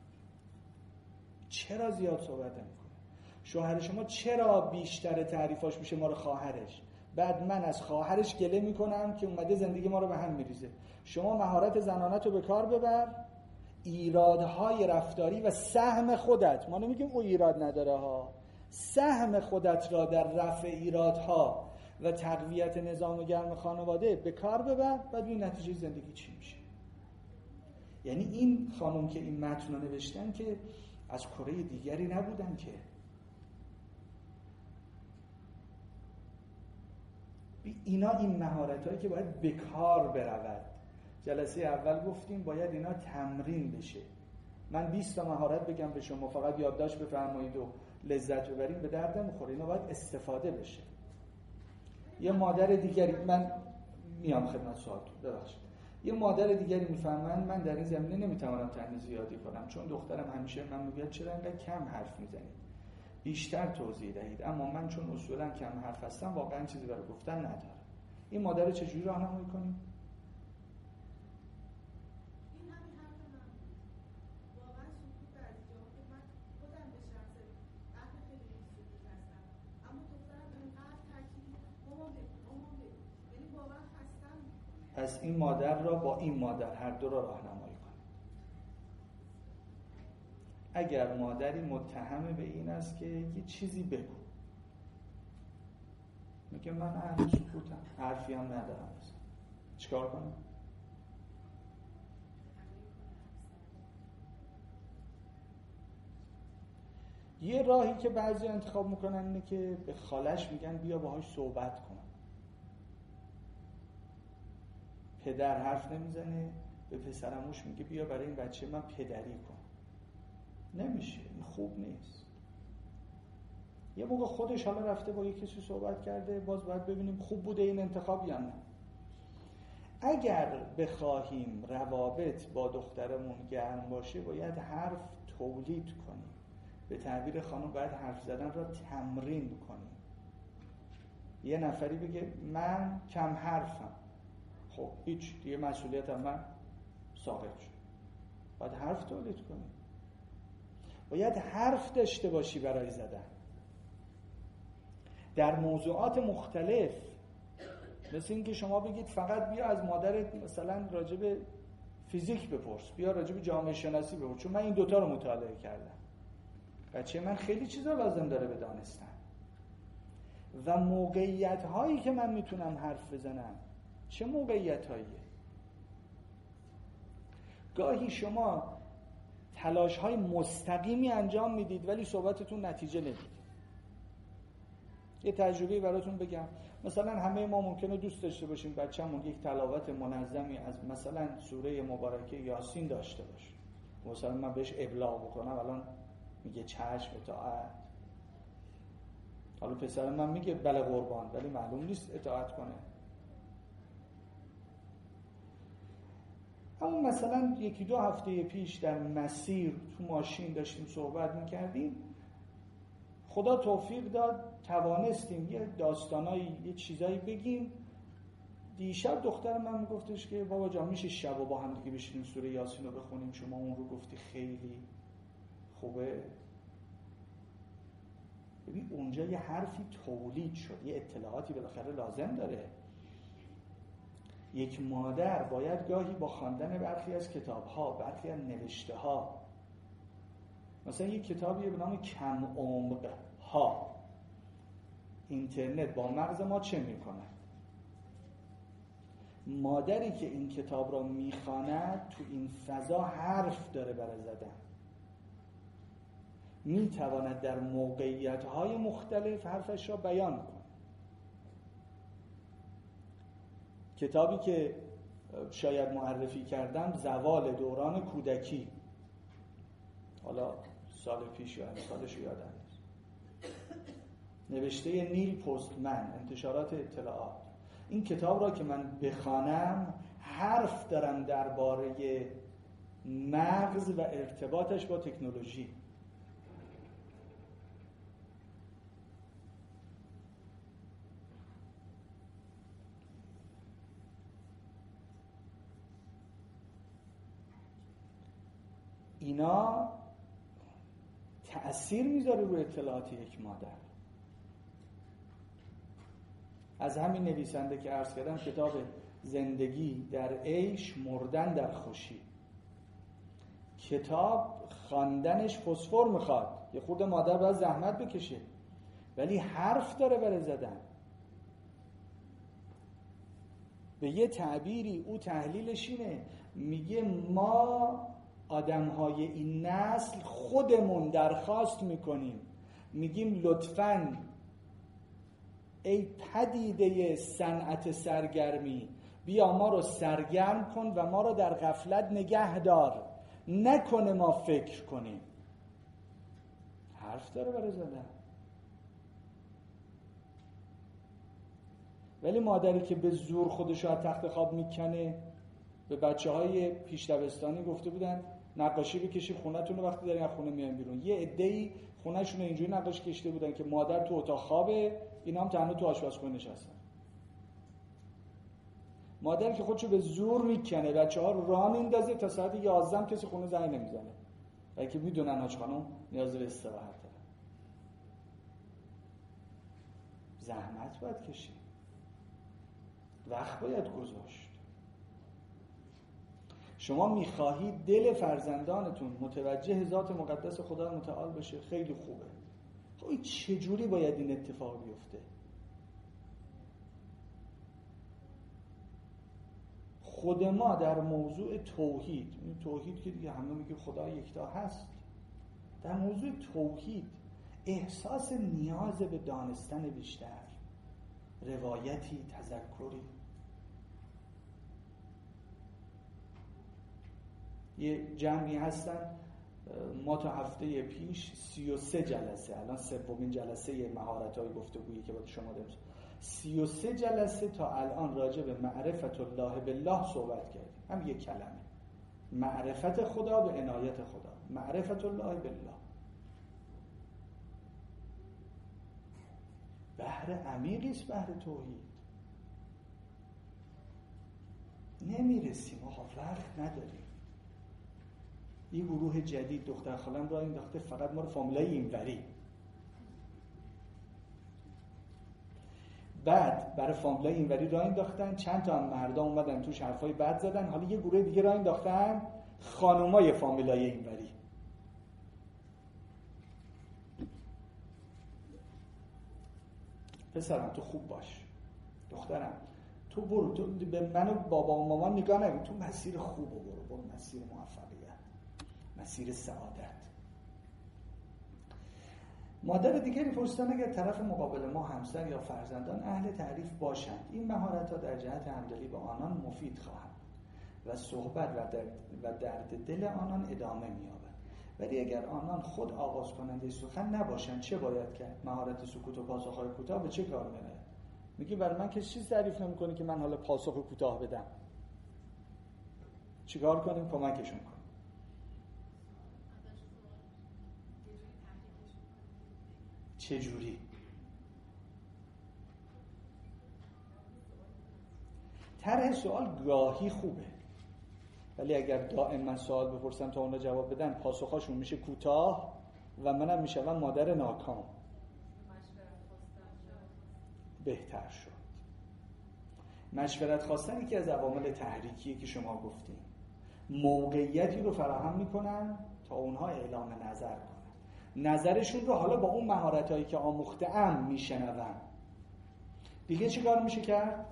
چرا زیاد صحبت نمی‌کنه؟ شوهر شما چرا بیشتر تعریفاش میشه ما رو خواهرش، بعد من از خواهرش گله میکنم که اومده زندگی ما رو به هم میریزه. شما مهارت زنانت رو به کار ببر، ایرادهای رفتاری و سهم خودت، ما نمیگیم او ایراد نداره ها، سهم خودت را در رفع ایرادها و تقویت نظام گرم خانواده به کار ببر، بعد ببین نتیجه زندگی چی میشه. یعنی این خانم که این متن رو نوشتن که از کره دیگری نبودن، که اینا این مهارت‌هایی که باید به کار برود. جلسه اول گفتیم باید اینا تمرین بشه. من 20 تا مهارت بگم به شما فقط یادداشت بفرمایید و لذت ببرید، به درد نمیخوره. اینا باید استفاده بشه. یه مادر دیگری، من میام خدمت سوالتون، ببخشید. یه مادر دیگری میفهمن من در این زمینه نمیتوانم تحمل زیادی کنم، چون دخترم همیشه من میگه چرا انقدر کم حرف میزنید، بیشتر توضیح دهید. اما من چون اصولا کم حرف هستم واقعا چیزی برای گفتن ندارم. این مادر رو چجوری راهنمایی کنیم؟ این همین حرف من واقعا سکوت در جاها که من خودم به شخص اهل خیلی سکوت هستم، اما دخترم اینقدر تاکید مامان بگو، یعنی واقعا خستم. پس این مادر را با این مادر هر دو را راهنمایی کنید. اگر مادری متهم به این است که یه چیزی بگو، میگه من اهل سکوتم، حرفی هم ندارم. چیکار کنم؟ یه راهی که بعضی انتخاب میکنن اینه که به خالش میگن بیا باهاش صحبت کن. پدر حرف نمیزنه، به پسرموش میگه بیا برای این بچه من پدری کن. نمیشه، این خوب نیست. یه موقع خودش حالا رفته با یه کسی صحبت کرده، باز باید ببینیم خوب بوده این انتخاب یا نه. اگر بخواهیم روابط با دخترمون گرم باشه باید حرف تولید کنیم. به تعبیر خانم باید حرف زدن را تمرین کنیم. یه نفری بگه من کم حرفم، خب هیچ دیگه مسئولیتم من ساقط شد. باید حرف تولید کنیم. باید حرف داشته باشی برای زدن در موضوعات مختلف. مثل این که شما بگید فقط بیا از مادرت مثلا راجع به فیزیک بپرس، بیا راجع به جامعه شناسی بپرس، چون من این دوتا رو مطالعه کردم. بچه من خیلی چیزا لازم داره به دانستن. و موقعیت هایی که من میتونم حرف بزنم چه موقعیت هاییه؟ گاهی شما تلاش های مستقیمی انجام میدید ولی صحبتتون نتیجه نمیده. یه تجربه براتون بگم. مثلا همه ما ممکنه دوست داشته باشیم بچه‌مون یک تلاوت منظمی از مثلا سوره مبارکه یاسین داشته باشه. مثلا من بهش ابلاغ بکنم الان میگه چشم اطاعت. حالا پسر من میگه بله قربان، ولی معلوم نیست اطاعت کنه. اما مثلا یکی دو هفته پیش در مسیر تو ماشین داشتیم صحبت میکردیم، خدا توفیق داد توانستیم یه داستانایی یه چیزایی بگیم. دیشب دختر من میگفتش که بابا جان میشه شب با هم دیگه بشینیم سوره یاسین رو بخونیم، شما اون رو گفتی خیلی خوبه. ببین اونجا یه حرفی تولید شد، یه اطلاعاتی بالاخره لازم داره. یک مادر باید گاهی با خواندن برخی از کتاب‌ها، برخی از نوشته‌ها، مثلا یک کتابی به نام کم عمق ها، اینترنت با مغز ما چه میکنه؟ مادری که این کتاب را میخواند تو این فضا حرف داره برای زدن، میتواند در موقعیت‌های مختلف حرفش را بیان کنه. کتابی که شاید معرفی کردم زوال دوران کودکی، حالا سال پیش یا سالش یادم نیست، نوشته نیل پستمن، انتشارات اطلاعات. این کتاب را که من بخوانم حرف دارم درباره مغز و ارتباطش با تکنولوژی. اینا تأثیر میذاره روی اطلاعات یک مادر. از همین نویسنده که عرض کردم، کتاب زندگی در عیش مردن در خوشی، کتاب خواندنش فسفر میخواد، یه خورده مادر باید زحمت بکشه، ولی حرف داره برای زدن. به یه تعبیری او تحلیلش اینه، میگه ما آدم‌های این نسل خودمون درخواست میکنیم، میگیم لطفاً ای پدیده صنعت سرگرمی بیا ما رو سرگرم کن و ما رو در غفلت نگه دار، نکنه ما فکر کنیم. حرف داره برای زدن. ولی مادری که به زور خودشو از تخت خواب میکنه، به بچه‌های پیش دبستانی گفته بودن نقاشی بکشید خونه‌تون رو وقتی دارین از خونه میاین بیرون. یه عده‌ای خونه‌شون رو اینجوری نقاشی کشیده بودن که مادر تو اتاق خوابه، اینا هم تنها تو آشپزخونه نشستن. مادر که خودشو به زور میکنه بچه‌ها رو راه میندازه تا ساعت 11 کسی خونه زنگ نمیزنه، بلکه میدونن حاج خانم نیاز به استراحت داره. زحمت باید کشید، وقت باید گذاشت. شما میخواهید دل فرزندانتون متوجه ذات مقدس خدا متعال بشه، خیلی خوبه. خب این چجوری باید این اتفاق بیفته؟ خود ما در موضوع توحید، این توحید که دیگه همه میگه خدا یکتا هست، در موضوع توحید احساس نیاز به دانستن بیشتر، روایتی، تذکری. یه جمعی هستن، ما تا هفته پیش 33 جلسه، الان سومین جلسه مهارت‌های گفتگویی که با شما داریم، 33 جلسه تا الان راجع به معرفت الله بالله صحبت کردیم. هم یک کلمه، معرفت خدا به عنایت خدا، معرفت الله بالله. بحر عمیقی است بحر توحید. نمیرسیم آقا، وقت نداریم. یه گروه جدید دختر خالم را انداخته فقط ما رو فامیلای اینوری، بعد برای فامیلای اینوری را انداختن، چند تا هم مردا اومدن توش حرفای بد زدن، حالا یه گروه دیگه را انداختن خانومای فامیلای اینوری. پسرم تو خوب باش، دخترم تو برو، تو به من و بابا و مامان نگاه نکن، تو مسیر خوبو برو مسیر موفقیت، مسیر سعادت. مادر دیگری پرسیدن اگر طرف مقابل ما همسر یا فرزندان اهل تعریف باشند، این مهارت‌ها در جهت همدلی با آنان مفید خواهند و صحبت و درد دل آنان ادامه می‌یابد. ولی اگر آنان خود آغاز کننده سخن نباشند چه باید کرد؟ مهارت سکوت و پاسخ‌های کوتاه به چه کار میاد؟ میگه برای من که چیز تعریف نمی‌کنی که من حالا پاسخ کوتاه بدم. چیکار کنیم؟ کمکشون کنیم. چجوری؟ طرح سوال گاهی خوبه، ولی اگر دائما سوال بپرسم تا اونا جواب بدن پاسخاشون میشه کوتاه و منم میشم مادر ناکام. بهتر شد. مشورت خواستن یکی از عوامل تحریکیه که شما گفتین. موقعیتی رو فراهم میکنن تا اونها اعلام نظر کنن، نظرشون رو حالا با اون مهارتایی که آموخته‌ام میشنون. دیگه چی کار میشه کرد؟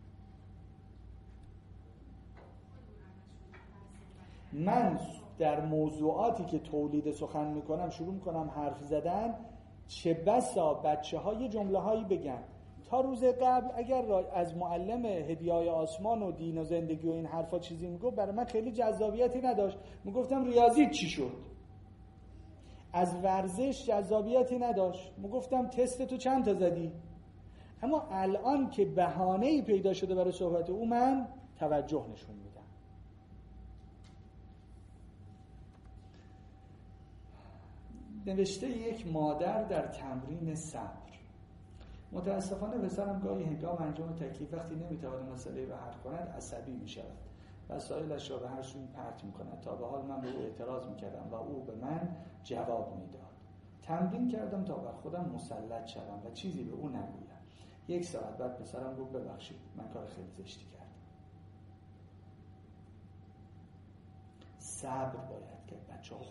من در موضوعاتی که تولید سخن میکنم شروع میکنم حرف زدن، چه بسا بچه های جمله هایی بگن تا روز قبل اگر از معلم هدیه‌های آسمان و دین و زندگی و این حرفا چیزی میگفت برای من خیلی جذابیتی نداشت، میگفتم ریاضی چی شد. از ورزش جذابیتی نداشت، میگفتم تست تو چند تا زدی. اما الان که بهانه‌ای پیدا شده برای صحبت او، من توجه نشون میدم. نوشته یک مادر در تمرین صبر. متاسفانه پسرم گاهی هنگام انجام تکلیف وقتی نمیتواند مسئله را حل کند عصبی میشود، وسایلش را به هر سوی پرت میکند. تا به حال من به او اعتراض میکردم و او به من جواب میداد. تمرین کردم تا بر خودم مسلط شدم و چیزی به او نگویم. 1 ساعت بعد پسرم گفت ببخشید من کار خیلی زشتی کردم. صبر باید کرد. بچه‌ها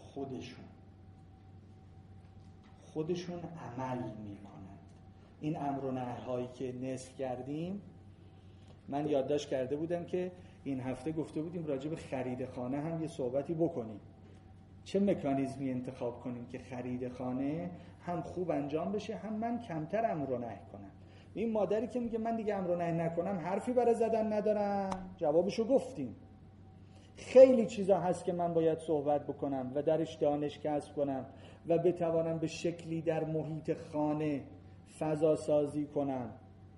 خودشون عمل میکنند. این امر و نهی‌هایی که نصف کردیم، من یادداشت کرده بودم که این هفته گفته بودیم راجع به خرید خانه هم یه صحبتی بکنیم. چه مکانیزمی انتخاب کنیم که خرید خانه هم خوب انجام بشه، هم من کمتر امر و نهی کنم. این مادری که میگه من دیگه امر و نهی نکنم حرفی برای زدن ندارم، جوابشو گفتیم. خیلی چیزا هست که من باید صحبت بکنم و درش دانش کسب کنم و بتوانم به شکلی در محیط خانه فضا سازی کنم،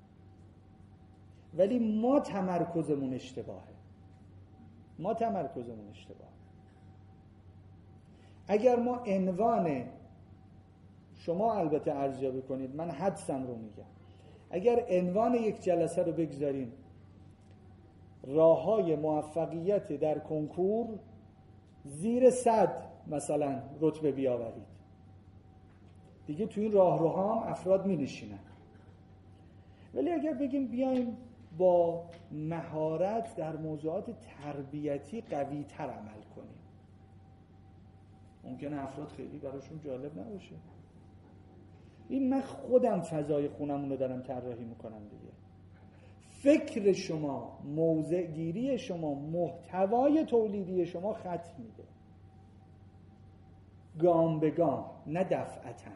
ولی ما تمرکزمون اشتباهه. اگر ما عنوان، شما البته ارزیابی کنید، من حدسم رو میگم، اگر عنوان یک جلسه رو بگذاریم راه‌های موفقیت در کنکور، زیر 100 مثلا رتبه بیاورید، دیگه تو این راهروها هم افراد می نشینن. ولی اگر بگیم بیایم با مهارت در موضوعات تربیتی قوی تر عمل کنیم، ممکنه افراد خیلی براشون جالب نباشه. این من خودم فضای خونمون رو دارم طراحی میکنم دیگه. فکر شما، موضع گیری شما، محتوای تولیدی شما خط میده، گام به گام، نه دفعتاً.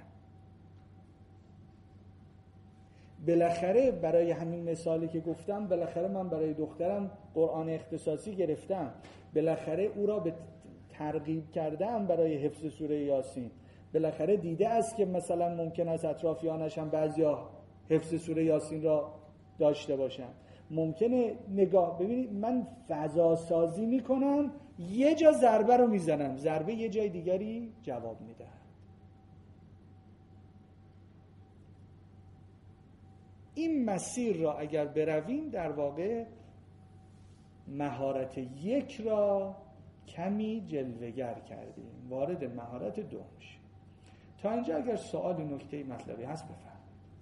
بالاخره برای همین مثالی که گفتم، بالاخره من برای دخترم قرآن اختصاصی گرفتم، بالاخره او را به ترغیب کردم برای حفظ سوره یاسین، بالاخره دیده است که مثلا ممکن است اطرافیانش هم بعضیا حفظ سوره یاسین را داشته باشن، ممکنه نگاه ببینید من فضا سازی میکنم، یه جا ضربه رو میزنم، ضربه یه جای دیگری جواب میده. این مسیر را اگر برویم در واقع مهارت یک را کمی جلوه‌گر کردیم، وارد مهارت دو میشیم. تا اینجا اگر سوالی نکته مطلبی هست بفرمایید.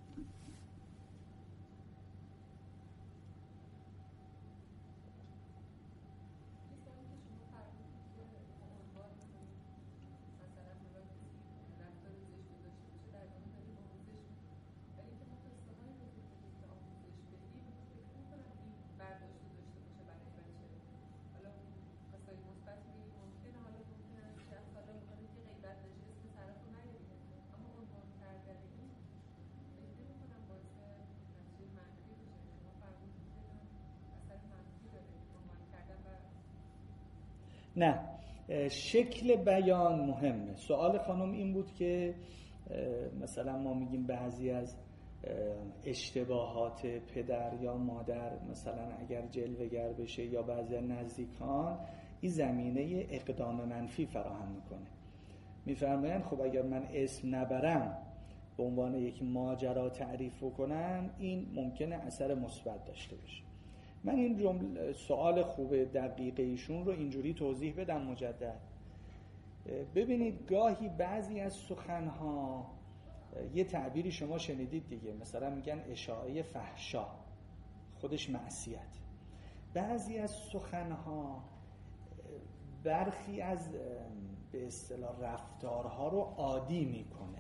نه، شکل بیان مهمه. سوال خانم این بود که مثلا ما میگیم بعضی از اشتباهات پدر یا مادر مثلا اگر جلوه‌گر بشه یا بعضی از نزدیکان، این زمینه اقدام منفی فراهم میکنه. میفرمایند خب اگر من اسم نبرم به عنوان یک ماجرا تعریف کنم، این ممکنه اثر مثبت داشته باشه. من این سوال خوب دقیقه ایشون رو اینجوری توضیح بدم مجدد. ببینید گاهی بعضی از سخنها، یه تعبیری شما شنیدید دیگه، مثلا میگن اشاعه فحشا، خودش معصیت. بعضی از سخنها برخی از به اصطلاح رفتارها رو عادی میکنه،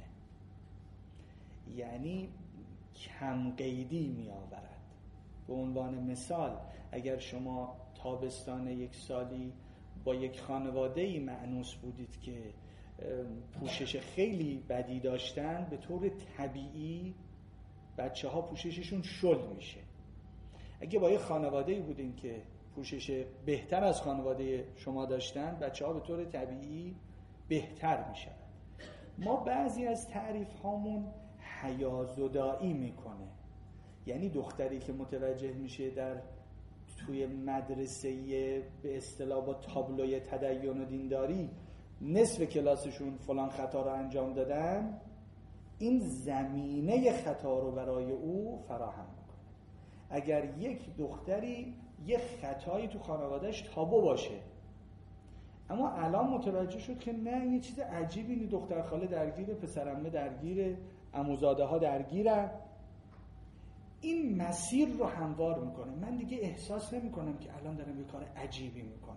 یعنی کم قیدی میآورد. به عنوان مثال اگر شما تابستان یک سالی با یک خانواده‌ای مأنوس بودید که پوشش خیلی بدی داشتن، به طور طبیعی بچه‌ها پوشششون شل میشه. اگه با یک خانواده‌ای بودین که پوشش بهتر از خانواده شما داشتن، بچه‌ها به طور طبیعی بهتر میشن. ما بعضی از تعریف هامون حیازدایی میکنه، یعنی دختری که متوجه میشه در توی مدرسه به اصطلاح با تابلوی تدین و دینداری نصف کلاسشون فلان خطا رو انجام دادن، این زمینه خطا رو برای او فراهم میکنه. اگر یک دختری یک خطایی تو خانوادهش تابو باشه، اما الان متوجه شد که نه، این چیز عجیبی نیست، دختر خاله درگیره، پسرعمه درگیره، عموزاده ها درگیرن، این مسیر رو هموار میکنه. من دیگه احساس نمی کنم که الان دارم یه کار عجیبی میکنم.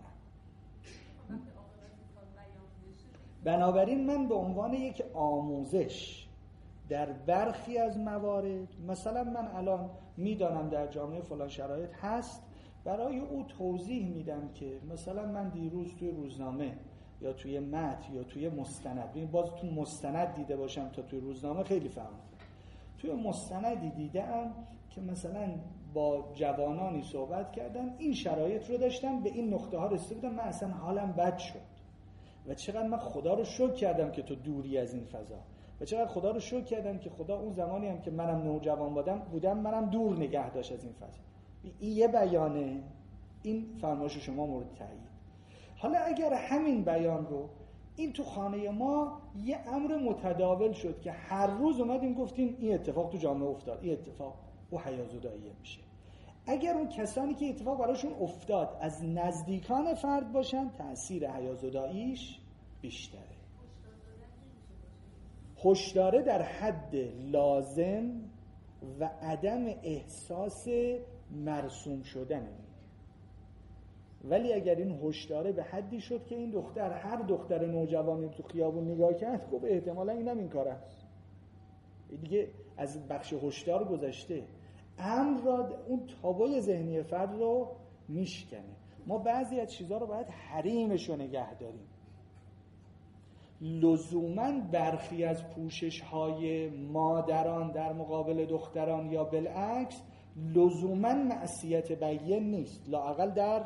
بنابراین من به عنوان یک آموزش در برخی از موارد، مثلا من الان میدانم در جامعه فلان شرایط هست، برای او توضیح میدم که مثلا من دیروز توی روزنامه یا توی متن یا توی مستند، ببین باز تو مستند دیده باشم تا توی روزنامه خیلی فهمم، توی مستندی دیدم که مثلا با جوانانی صحبت کردن، این شرایط رو داشتن، به این نقطه ها رسیده بودم، من اصلا حالم بد شد و چقدر من خدا رو شکر کردم که تو دوری از این فضا، و چقدر خدا رو شکر کردم که خدا اون زمانی هم که منم نوجوان بودم منم دور نگه داشت از این فضا. این یه بیانه، این فرمایش شما مورد تایید. حالا اگر همین بیان رو این تو خانه ما یه امر متداول شد که هر روز اومدیم گفتیم این اتفاق تو جامعه افتاد، این اتفاق، او حیازداییه میشه. اگر اون کسانی که اتفاق براشون افتاد از نزدیکان فرد باشن، تأثیر حیازداییش بیشتره. هشدار در حد لازم و عدم احساس مرسوم شدن. ولی اگر این هشدار به حدی شد که این دختر، هر دختر نوجوانی تو خیابون نگاه کرد، خب احتمالا اینم این کار است، دیگه از بخش هشدار گذشته. امر را، اون تابوی ذهنی فرد رو میشکنه. ما بعضی از چیزها رو باید حریمش رو نگه داریم. لزوماً برخی از پوشش‌های مادران در مقابل دختران یا بالعکس لزوماً معصیت بیان نیست، لااقل در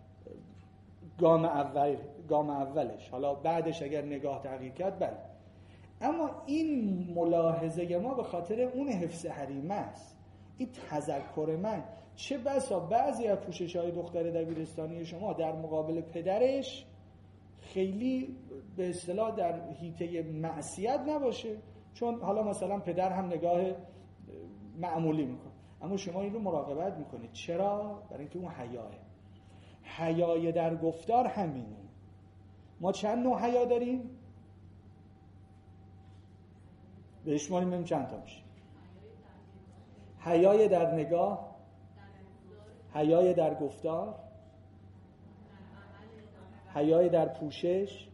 گام اولش. حالا بعدش اگر نگاه تغییر کرد بله، اما این ملاحظه ما به خاطر اون حفظ حریمه است. این تذکر من چه بسا بعضی از پوشش‌های دختر دبیرستانی شما در مقابل پدرش خیلی به اصطلاح در حیطه معصیت نباشه، چون حالا مثلا پدر هم نگاه معمولی میکنه، اما شما این رو مراقبت میکنید. چرا؟ برای اینکه اون حیاه. حیای در گفتار همینه. ما چند نوع حیا داریم؟ بهش مانیم ببینیم چند تا میشه. حیای در نگاه، حیای در گفتار، حیای در پوشش،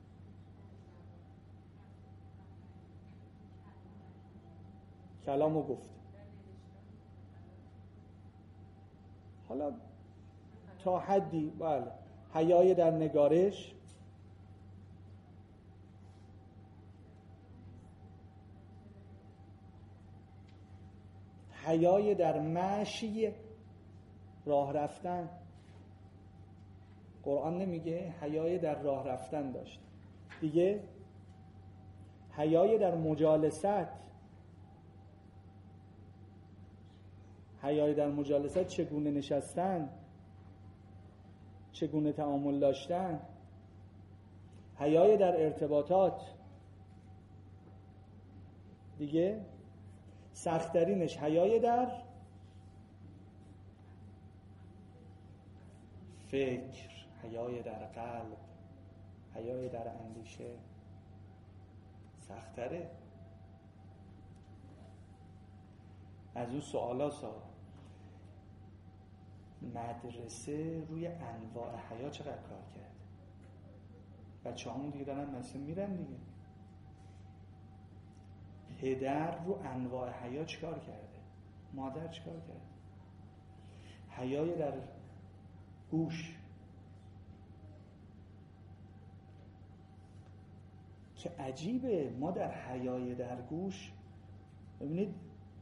کلام و گفت. حالا تا حدی بله. حیای در نگارش، حیای در مشی، راه رفتن. قرآن نمیگه حیای در راه رفتن داشت دیگه؟ حیای در مجالست، حیای در مجالست چگونه نشستن، چگونه تعامل داشتن. حیای در ارتباطات دیگه؟ سخت‌ترینش حیای در فکر، حیای در قلب، حیای در اندیشه. سخت‌تره. از اون سوالاسا مدرسه روی انواع حیا چقدر کار کرد؟ بچه همون دیگه دارن مثلا میرن دیگه. پدر رو انواع حیا چیکار کرده؟ مادر چیکار کرده؟ حیای در گوش که عجیبه. ما در حیای در گوش ببینید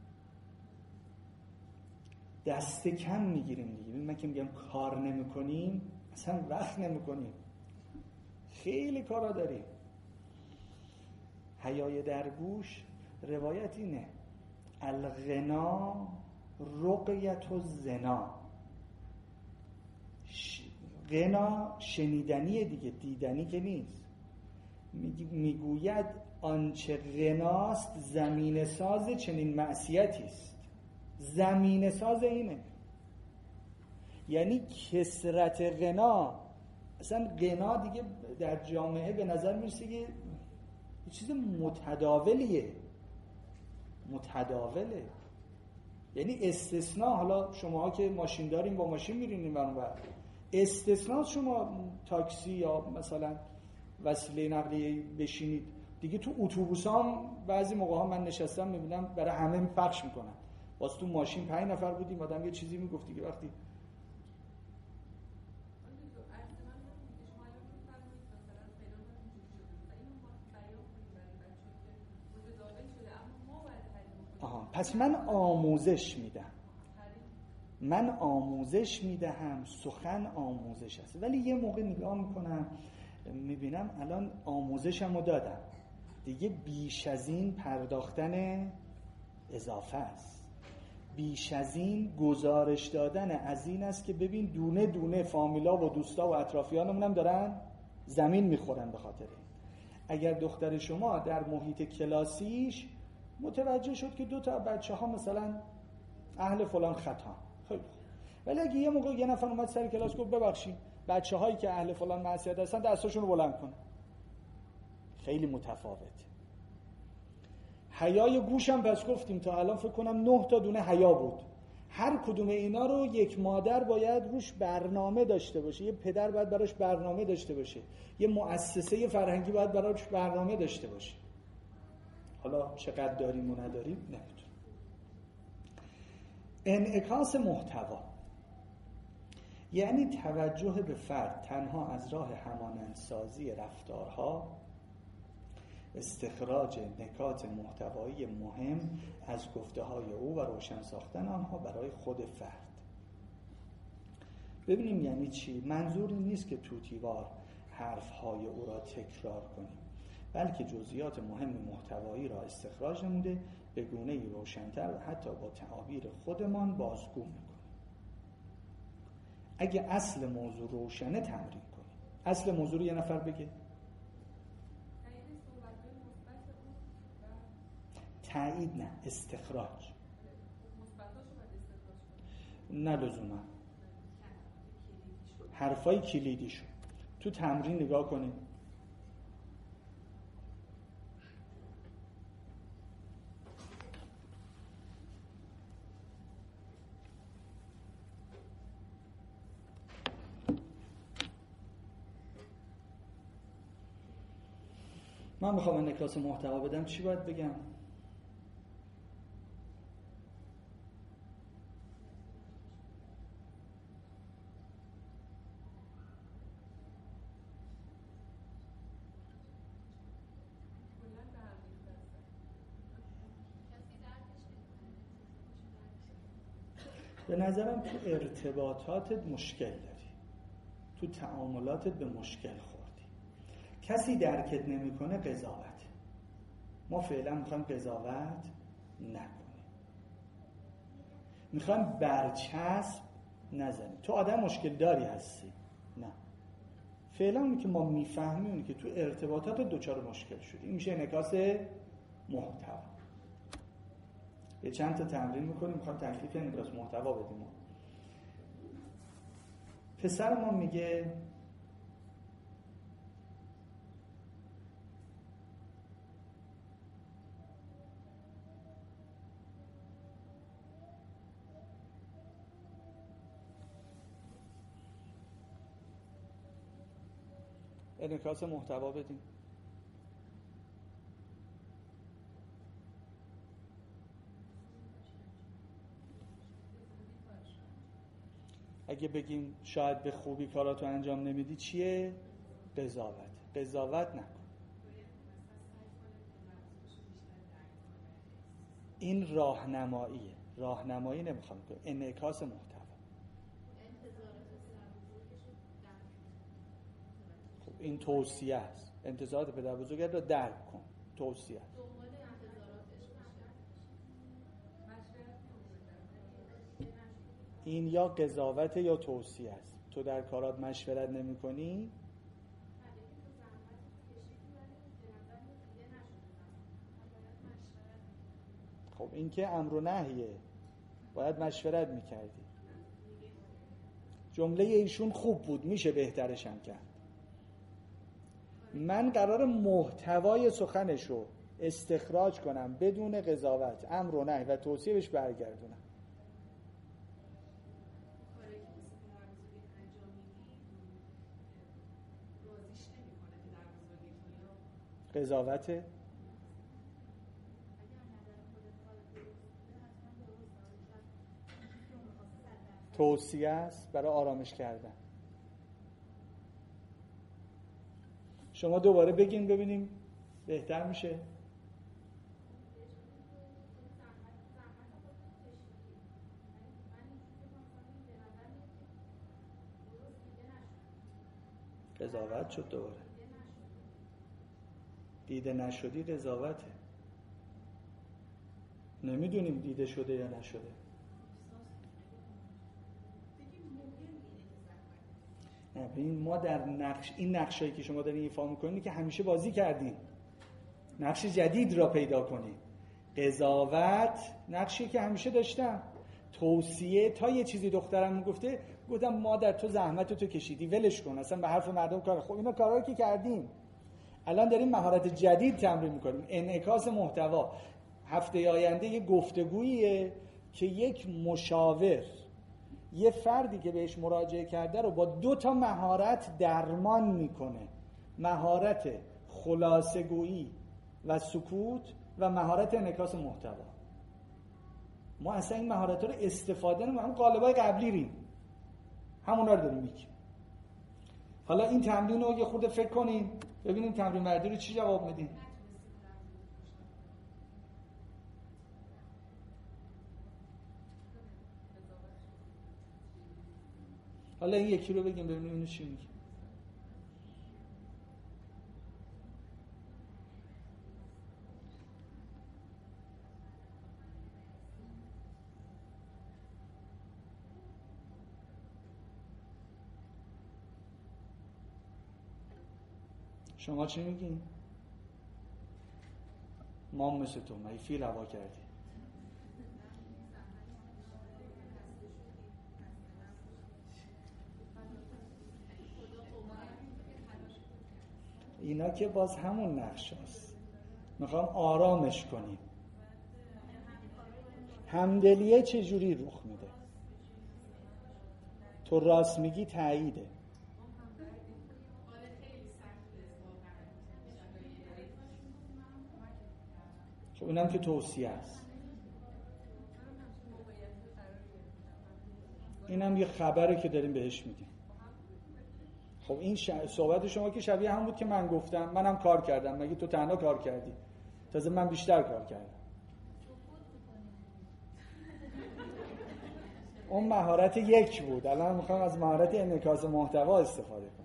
دست کم میگیریم دیگه. من که میگم کار نمی کنیم، اصلا وقت نمی کنیم، خیلی کارا داریم. حیای در گوش روایت اینه الغنا رقیت الزنا. غنا شنیدنیه دیگه، دیدنی که نیست. میگوید آنچه غناست زمین ساز چنین معصیتی است. زمین ساز اینه، یعنی کثرت غنا. اصلا غنا دیگه در جامعه به نظر میرسه که یه چیز متداولیه، متداوله. یعنی استثناء، حالا شماها که ماشین دارین با ماشین میرین اونور، استثناء شما تاکسی یا مثلا وسیله نقلیه بشینید دیگه. تو اتوبوس هم بعضی موقع ها من نشستم میبینم برای همه پخش میکنن. واسه تو ماشین 5 نفر بودیم، آدم یه چیزی میگفت دیگه. وقتی پس من آموزش میدم، من آموزش میدهم. سخن آموزش است. ولی یه موقع نگاه میکنم میبینم الان آموزشم رو دادم دیگه، بیش از این پرداختن اضافه است، بیش از این گزارش دادن از این است که ببین دونه دونه فامیلا و دوستا و اطرافیانمون هم دارن زمین میخورن به خاطر این. اگر دختر شما در محیط کلاسیش متوجه شد که 2 تا بچه ها مثلا اهل فلان خطا، خیلی خوب. ولی اگه یه موقع یه نفر اومد سر کلاس گفت ببخشید بچه هایی که اهل فلان معصیت هستن دستاشون رو بلند کن، خیلی متفاوته. حیای گوشم پس گفتیم تا الان فکر کنم 9 تا دونه حیا بود. هر کدوم اینا رو یک مادر باید روش برنامه داشته باشه، یه پدر باید براش برنامه داشته باشه، یه مؤسسه فرهنگی باید براش برنامه داشته باشه. حالا چقدر داریم و نداریم نمیدونم. انعکاس محتوا یعنی توجه به فرد تنها از راه همانندسازی رفتارها، استخراج نکات محتوایی مهم از گفته‌های او و روشن ساختن آنها برای خود فرد. ببینیم یعنی چی؟ منظور این نیست که توتیوار حرفهای او را تکرار کنیم، بلکه جزئیات مهم محتوایی را استخراج نموده به گونه‌ای روشن‌تر و حتی با تعابیر خودمان بازگو می‌کنیم. اگه اصل موضوع روشنه تمرین کنیم. اصل موضوع رو یه نفر بگه. تایید نه، استخراج. نه لزوما. حرفای کلیدیشو تو تمرین نگاه کنیم. من میخوام انعکاس محتوا بدم، چی باید بگم؟ به نظرم تو ارتباطاتت مشکل داری، تو تعاملاتت به مشکل خوردی. کسی درکت نمیکنه قضاوت. ما فعلا میخوایم قضاوت نکنیم، میخوایم برچسب نزنیم. تو آدم مشکل داری هستی؟ نه. فعلا اونی که ما میفهمیم اونی که تو ارتباطات دوچار مشکل شدی. این میشه انعکاس محتوا. یه چند تا تمرین میکنیم، میخوایم تکلیف انعکاس محتوا بدیم. پسر ما میگه انعکاس محتوا بدیم. اگه بگیم شاید به خوبی کاراتو انجام نمیدی، چیه؟ قضاوت. قضاوت نکن. این راهنماییه. راهنمایی نمیخوام کنم. انعکاس محتوا. خب این توصیه است. انتظارات پدر بزرگت رو درک کن. توصیه است. این یا قضاوت یا توصیه است. تو در کارات مشورت نمی کنی؟ خب این که امر و نهیه، باید مشورت میکردی. جمله ایشون خوب بود، میشه بهترش هم کرد. من قرار محتوای سخنشو استخراج کنم بدون قضاوت، امر و نهی و توصیه بهش برگردونم. قضاوته؟ توصیه است برای آرامش کردن. شما دوباره بگین ببینیم بهتر میشه. قضاوت شد دوباره. دیده نشدی قضاوته. نمیدونیم دیده شده یا نشده. نه ببین، ما در این نقشایی که شما دارین ایفا میکنید که همیشه بازی کردیم. نقش جدید را پیدا کنید. قضاوت نقشی که همیشه داشتم. توصیه، تا یه چیزی دخترم گفتم مادر تو زحمت تو کشیدی ولش کن، اصلا به حرف مردم کار. خب اینا کارهایی که کردیم. الان داریم مهارت جدید تمرین میکنیم. انعکاس محتوا. هفته آینده یه گفتگوییه که یک مشاور، یه فردی که بهش مراجعه کرده رو با 2 مهارت درمان میکنه. مهارت خلاصه‌گویی و سکوت و مهارت انعکاس محتوا. ما اصلا این مهارت‌ها رو استفاده نمی‌کنیم، هم قالب‌های قبلی ریم همونا رو داریم میگیم. حالا این تمرین رو یه خورده فکر کنیم ببینیم تمرین بعدی رو چی جواب میدیم. حالا این یکی رو بگیم ببینیم اینو چی میگه. شما چی میگین؟ ما مثل تو مگه فیل هوا کردی؟ اینا که باز همون نقش هست. میخوام آرامش کنیم. همدلیه چجوری رخ میده؟ تو راست میگی تاییده. خب اینم که توصیه است. اینم یه خبره که داریم بهش میدیم. خب این صحبت شما که شبیه هم بود که من گفتم منم کار کردم، مگه تو تنها کار کردی؟ تازه من بیشتر کار کردم. اون مهارت یک بود، الان میخوام از مهارت انعکاس محتوا استفاده کنم.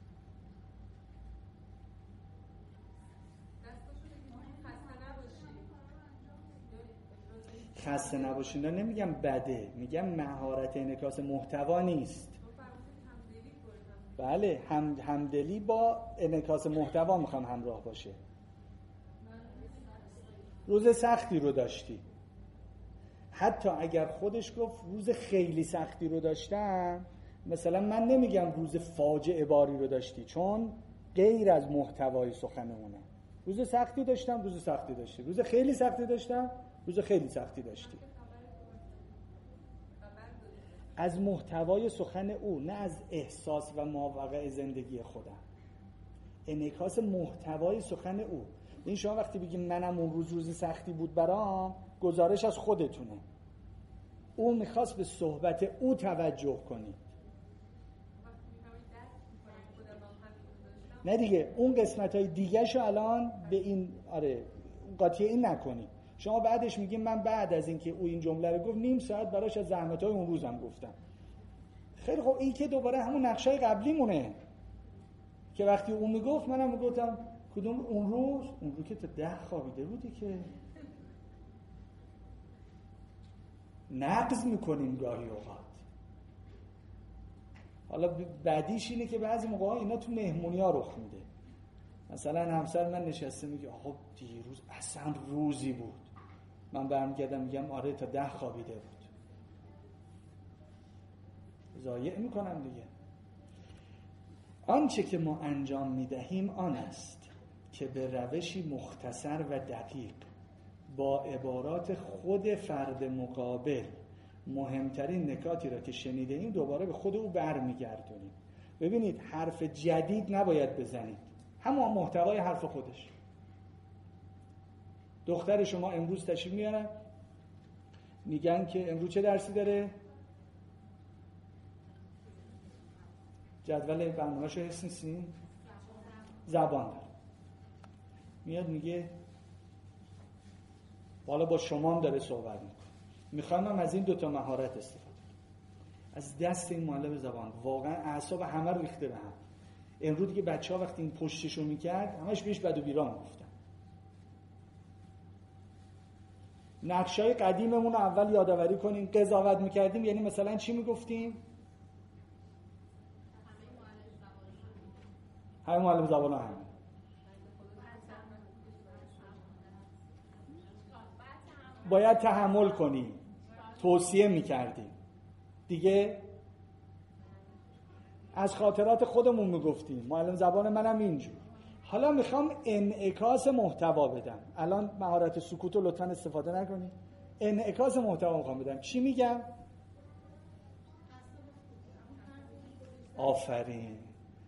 خسته نباشین نمیگم بده، میگم مهارت انعکاس محتوا نیست. بله همدلی با انعکاس محتوا میخوام همراه باشه. روز سختی رو داشتی، حتی اگر خودش گفت روز خیلی سختی رو داشتم، مثلا من نمیگم روز فاجعه باری رو داشتی، چون غیر از محتوای سخنمونه. روز سختی داشتم، روز سختی داشتی. روز خیلی سختی داشتم، روز خیلی سختی داشتی. از محتوای سخن او، نه از احساس و ماوقع زندگی خودم. انعکاس محتوای سخن او. این شما وقتی بگیم منم اون روز سختی بود برام، گزارش از خودتونه. او میخواست به صحبت او توجه کنید. نه دیگه اون قسمت‌های دیگه‌شو الان به این قاطی این نکنید. شما بعدش میگیم من بعد از اینکه او این جمله رو گفت نیم ساعت براش از زحمت‌های اون روزم گفتم. خیلی خب این که دوباره همون نقشای قبلی مونه که وقتی اون میگفت منم میگفتم کدوم اون روز که تا 10 خوابیده بودی که نقض میکنیم گاهی اوقات. حالا بعدیش اینه که بعضی موقعا اینا تو مهمونی‌ها رخ میده. مثلا همسر من نشسته میگه آقا دیروز اصلا روزی بود. من برمیگردم میگم آره تا 10 خوابیده بود. ضایع میکنم دیگه. آنچه که ما انجام میدهیم آن است که به روشی مختصر و دقیق با عبارات خود فرد مقابل مهمترین نکاتی را که شنیدیم دوباره به خود او برمیگردونیم. ببینید حرف جدید نباید بزنید، همون محتوای حرف خودش. دختر شما امروز تشریف میارن میگن که امروز چه درسی داره؟ جدول برنامه‌شو حس نیستین؟ زبان داره. میاد میگه حالا با شما هم داره صحبت میکنه. میخوام از این دوتا مهارت استفاده کنم. از دست این معلم زبان واقعا اعصاب همه رو ریخته به هم. امروز دیگه بچه‌ها وقتی این پشتشو میکرد همش بهش بد و بیرا میگفتن. نقشای قدیممون رو اول یادآوری کنیم. قضاوت میکردیم یعنی مثلا چی میگفتیم؟ همه معلم زبان ها همه. باید تحمل کنیم. توصیه میکردیم. دیگه از خاطرات خودمون میگفتیم. معلم زبان منم اینجور. حالا میخوام انعکاس محتوا بدم. الان مهارت سکوت رو لطفاً استفاده نکنید. انعکاس محتوا میخوام بدم. چی میگم؟ آفرین.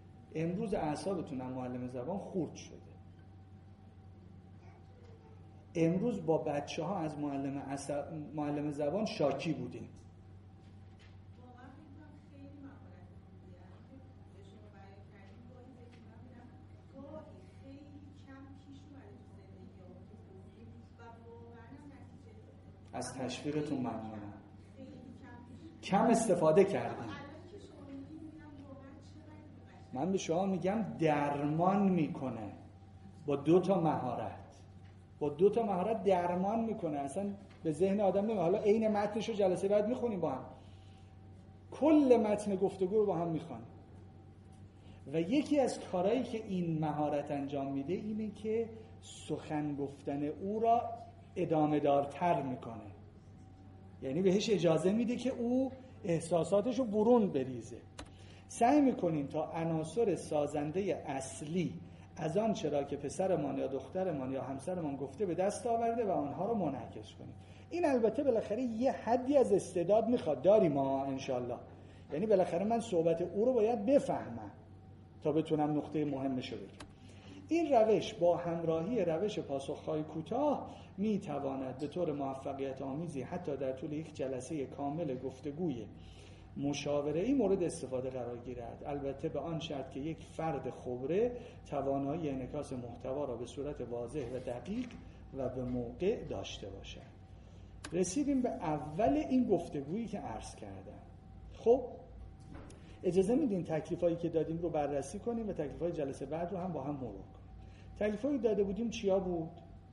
امروز اعصابتون هم معلم زبان خورد شده. امروز با بچه ها از معلم زبان شاکی بودیم. واقعا فکر کنم خیلی مهارت خوبیه. که شما بیان کردیم گاهی ذکر نمیدم، گاهی خیلی کم پیش اومده تو زندگی ها که گفتیم و واقعا هم نتیجه داده. از تشویقتون ممنونم. خیلی کم پیش کم استفاده کردیم. الان که شما میگیم میبینم واقعا چقدر قشنگه. من به شما میگم درمان میکنه با 2 مهارت. با 2 مهارت درمان میکنه. اصلا به ذهن آدم نمیاد. حالا عین متنشو جلسه بعد میخونیم با هم. کل متن گفتگو رو با هم میخونیم. و یکی از کارهایی که این مهارت انجام میده اینه که سخن گفتن او را ادامه دارتر میکنه. یعنی بهش اجازه میده که او احساساتشو برون بریزه. سعی میکنیم تا عناصر سازنده اصلی از آن چرا که پسرمان یا دخترمان یا همسرمان گفته به دست آورده و آنها رو منعکس کنیم. این البته بالاخره یه حدی از استعداد میخواد، داریم ما انشالله. یعنی بالاخره من صحبت او رو باید بفهمم تا بتونم نقطه مهمش رو بگم. این روش با همراهی روش پاسخ‌های کوتاه میتواند به طور موفقیت آمیزی حتی در طول یک جلسه کامل گفتگوی مشاوره‌ای مورد استفاده قرار گیرد، البته به آن شرط که یک فرد خبره توانایی انعکاس محتوا را به صورت واضح و دقیق و به موقع داشته باشد. رسیدیم به اول این گفتگویی که عرض کردم. خب اجازه میدین تکلیفایی که دادیم رو بررسی کنیم و تکلیفای جلسه بعد رو هم با هم مرور کنیم. تکلیفایی داده بودیم چیا بود؟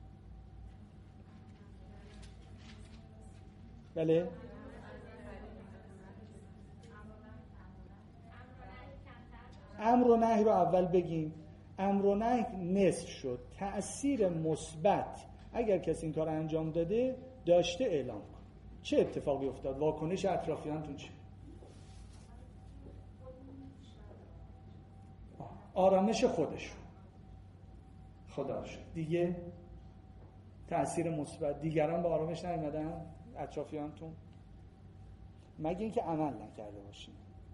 بله؟ امر و نهی رو اول بگیم. امر و نهی نصف شد. تأثیر مثبت اگر کسی این کار انجام داده داشته اعلام کن. چه اتفاقی افتاد؟ واکنش اطرافیانتون چه؟ آرامش خودشون. خدا شد. دیگه تأثیر مثبت. دیگران به آرامش نیومدن؟ اطرافیانتون؟ مگه اینکه عمل نکرده باشین.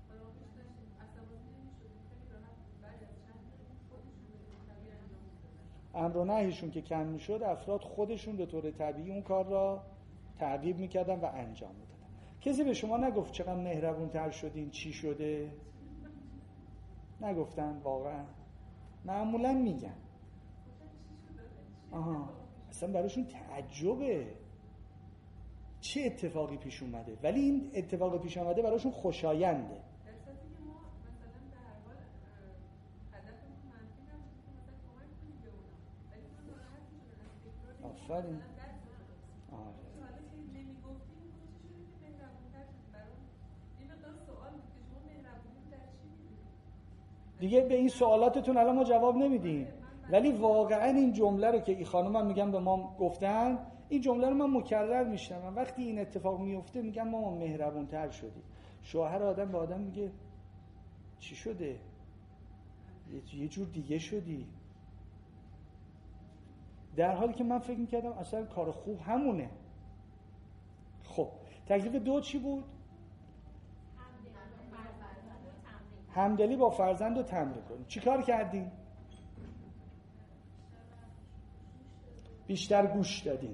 امر و نهیشون که کم میشد افراد خودشون به طور طبیعی اون کار را تعقیب میکردن و انجام میدادن. کسی به شما نگفت چقدر مهربونتر شدین چی شده؟ نگفتن واقعا؟ معمولا میگن. اصلا براشون تعجبه چه اتفاقی پیش اومده، ولی این اتفاقی پیش اومده براشون خوشاینده. آفرین. دیگه به این سوالاتتون الان ما جواب نمیدیم، ولی واقعا این جمله رو که این خانم هم میگم به ما گفتن، این جمله رو من مکرر میشنوم. وقتی این اتفاق میفته میگم ما مهربونتر شدیم. شوهر آدم به آدم میگه چی شده؟ یه جور دیگه شدی. در حالی که من فکر میکردم اصلا کار خوب همونه. خب تکلیف 2 چی بود؟ همدلی با فرزند رو تمرین کنیم. چی کار کردیم؟ بیشتر گوش دادیم.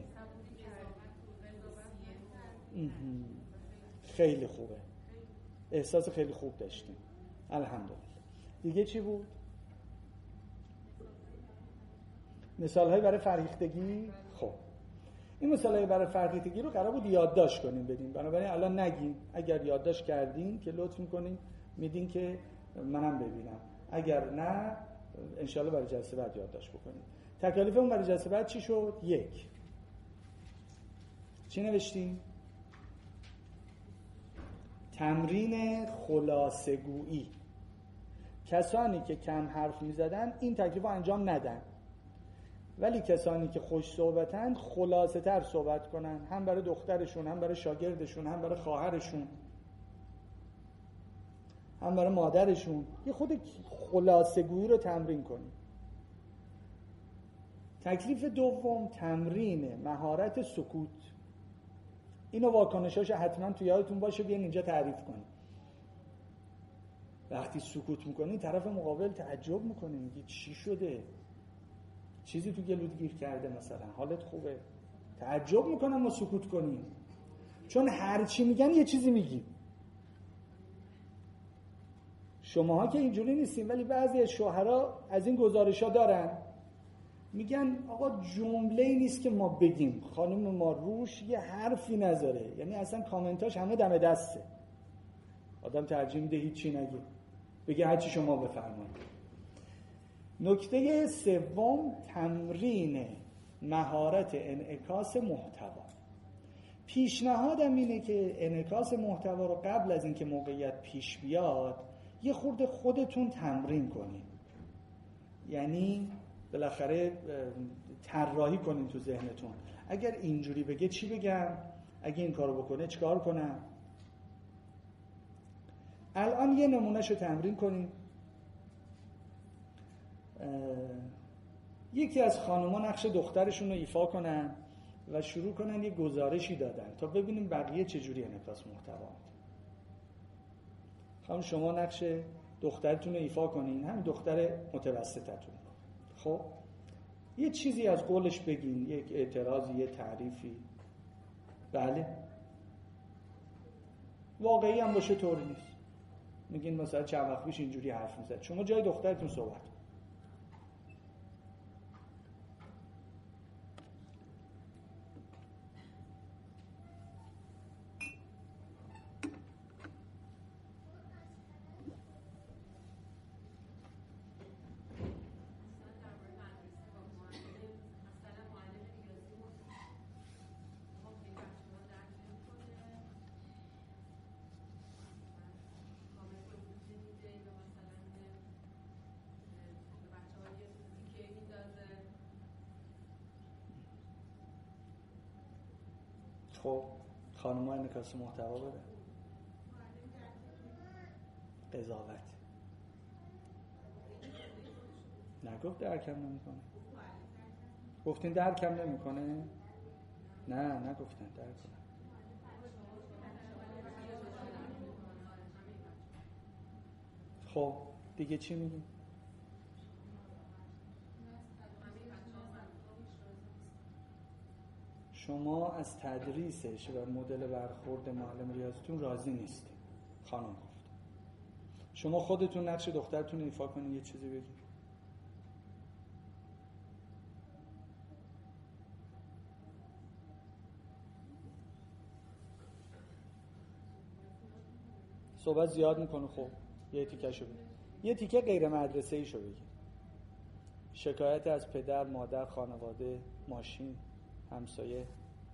خیلی خوبه. احساس خیلی خوب داشتیم. الحمدلله. دیگه چی بود؟ مثال‌های برای فرهیختگی. خب این مثال‌های برای فرهیختگی رو قرار بود یادداشت کنیم بدیم، بنابراین الان نگیم. اگر یادداشت کردین که لطف می‌کنین میدین که منم ببینم، اگر نه انشالله برای جلسه بعد یادداشت بکنیم. تکالیفمون برای جلسه بعد چی شد؟ 1 چی نوشتیم؟ تمرین خلاصه‌گویی. کسانی که کم حرف می‌زدن این تکلیف رو انجام ندن، ولی کسانی که خوش صحبتن خلاصه تر صحبت کنن، هم برای دخترشون، هم برای شاگردشون، هم برای خواهرشون، هم برای مادرشون. یه خود خلاصه گویی رو تمرین کنیم. تکلیف 2 تمرین مهارت سکوت. اینو واکنشاشو حتما تو یادتون باشه، بیاین اینجا تعریف کنیم. وقتی سکوت میکنین طرف مقابل تعجب میکنه، میگه چی شده؟ چیزی تو گلوت گیر کرده مثلا، حالت خوبه، تعجب میکنم ما سکوت کنیم، چون هر چی میگن یه چیزی میگیم. شماها که اینجوری نیستین، ولی بعضی از شوهرها از این گزارش‌ها دارن، میگن آقا جمله‌ای نیست که ما بگیم، خانم ما روش یه حرفی نذاره، یعنی اصلا کامنتاش همه دم دسته، آدم ترجیح میده هیچی نگه، بگه هر چی شما بفرمایید. نکته سوم، تمرین مهارت انعکاس محتوا. پیشنهادم اینه که انعکاس محتوا رو قبل از اینکه موقعیت پیش بیاد یه خورده خودتون تمرین کنین، یعنی بالاخره طراحی کنین تو ذهنتون، اگر اینجوری بگه چی بگم، اگه این کارو بکنه چیکار کنم. الان یه نمونهشو تمرین کنین. یکی از خانوما نقش دخترشون رو ایفا کنن و شروع کنن یه گزارشی دادن تا ببینیم بقیه چجوری انعکاس محتوا میده. خانم شما نقش دخترتون رو ایفا کنین، همین دختر متوسطتون. خب یه چیزی از قولش بگین، یک اعتراضی، یه تعریفی. بله واقعی هم باشه طوری نیست، میگین مثلا چند وقت پیش اینجوری حرف میزد، شما جای دخترتون صحبت. خب خانم‌ها انعکاس محتوا بده. قضاوت نگفت درکم نمیکنه، گفتین درکم نمیکنه؟ نه نگفتن درک کنه. خب دیگه چی میگیم؟ شما از تدریسش و مدل برخورد معلم ریاضیتون راضی نیستید. خانم گفت شما خودتون نقش دخترتون ایفا کنید، یه چیزی بگید. صحبت زیاد میکنه. خب یه تیکه‌شو بگید، یه تیکه غیر مدرسه‌ای شو بگید. شکایت از پدر، مادر، خانواده، ماشین، همسایه.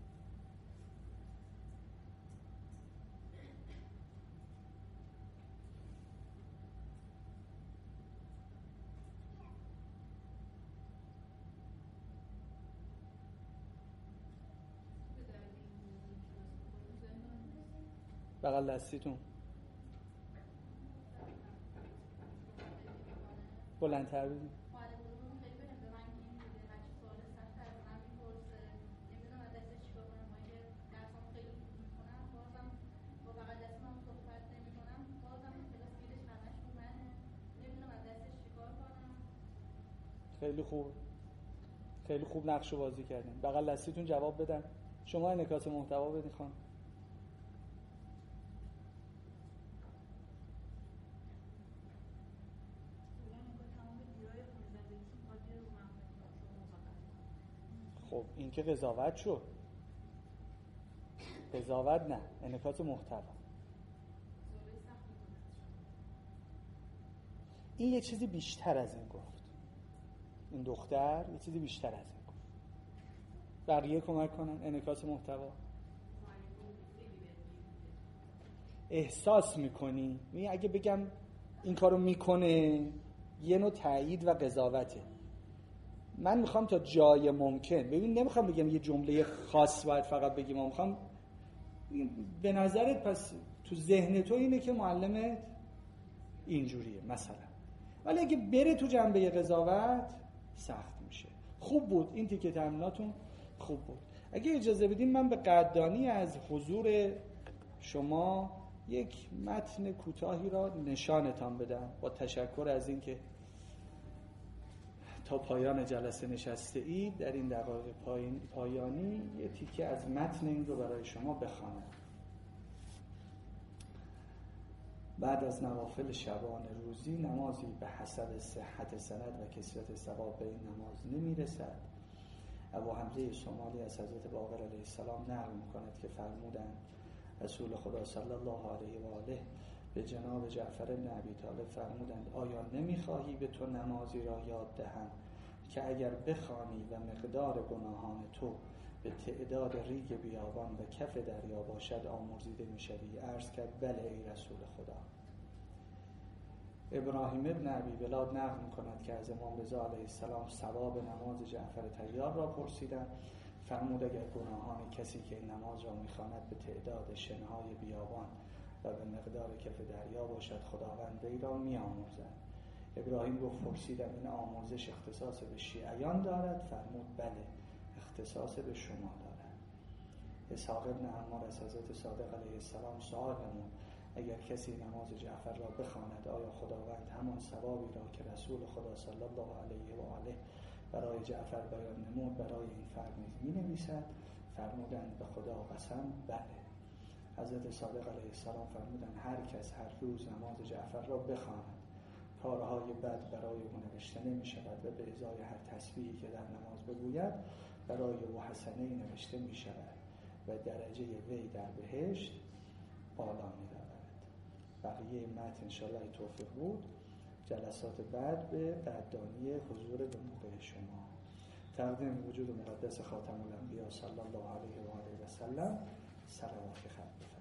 بغل دستیتون بلندتر بگید. خیلی خوب، خیلی خوب نقشو بازی کردین. بغل دستیتون جواب بدن. شما انعکاس محتوا بدین خانم. خب این که قضاوت شد. قضاوت نه، انعکاس محتوا. این یه چیزی بیشتر از این گفت. این دختر یه چیزی بیشتر از این گفت. بقیه کمک کنن. انعکاس محتوا. احساس میکنی. اگه بگم این کارو میکنه، یه نوع تایید و قضاوته. من میخوام تا جای ممکن، ببین نمیخوام بگم یه جمله خاص باید فقط بگیم، من میخوام به نظرت پس تو ذهن تو اینه که معلمت اینجوریه مثلا، ولی اگه بره تو جنبه قضاوت سخت میشه. خوب بود این تیکه تمریناتون، خوب بود. اگه اجازه بدین من به قدردانی از حضور شما یک متن کوتاهی را نشانتان بدم، با تشکر از این که تا پایان جلسه نشسته اید، در این دقایق پایانی یه تیکه از متن این رو برای شما بخوانم. بعد از نوافل شبانه روزی نمازی به حسب صحت سند و کثرت ثواب به این نماز نمیرسد. ابو حمزه صومالی از حضرت باقر علیه السلام نقل می‌کند که فرمودند رسول خدا صلی الله علیه و آله به جناب جعفر بن ابی طالب فرمودند آیا نمی‌خواهی به تو نمازی را یاد دهم که اگر بخوانی و مقدار گناهان تو به تعداد ریگ بیابان و کف دریا باشد آمرزیده می‌شوی؟ عرض کرد بله ای رسول خدا. ابراهیم ابن ابی بلاد نقل می‌کند که از امام رضا علیه السلام ثواب نماز جعفر طیار را پرسیدند. فرمود اگر گناهان کسی که این نماز را می‌خواند به تعداد شنهای بیابان و به مقدار کف دریا باشد خداوند وی را می‌آمرزد. ابراهیم گفت پرسیدم این آمرزش اختصاص به شیعیان دارد؟ فرمود بله اختصاص به شما دارد. اسحاق ابن عمار از حضرت صادق علیه السلام سوال نمود اگر کسی نماز جعفر را بخواند آیا خداوند همان ثوابی را که رسول خدا صلی الله علیه و آله برای جعفر بیان نمود برای این فرد نیز می‌نویسد؟ فرمودند به خدا قسم بله. حضرت صادق علیه السلام فرمودند هر کس هر روز نماز جعفر را بخواند کارهای بد برای او نوشته نمی شود و به ازای هر تسبیحی که در نماز بگوید برای او حسنه‌ای نوشته می شود و درجه وی در بهشت بالا می رود. بقیه متن انشاءالله توفیق بود. جلسات بعد به قدردانی حضور به موقع شما. تقدیم وجود مقدس خاتم الانبیا صلی الله علیه و آله و سلم صلوات خط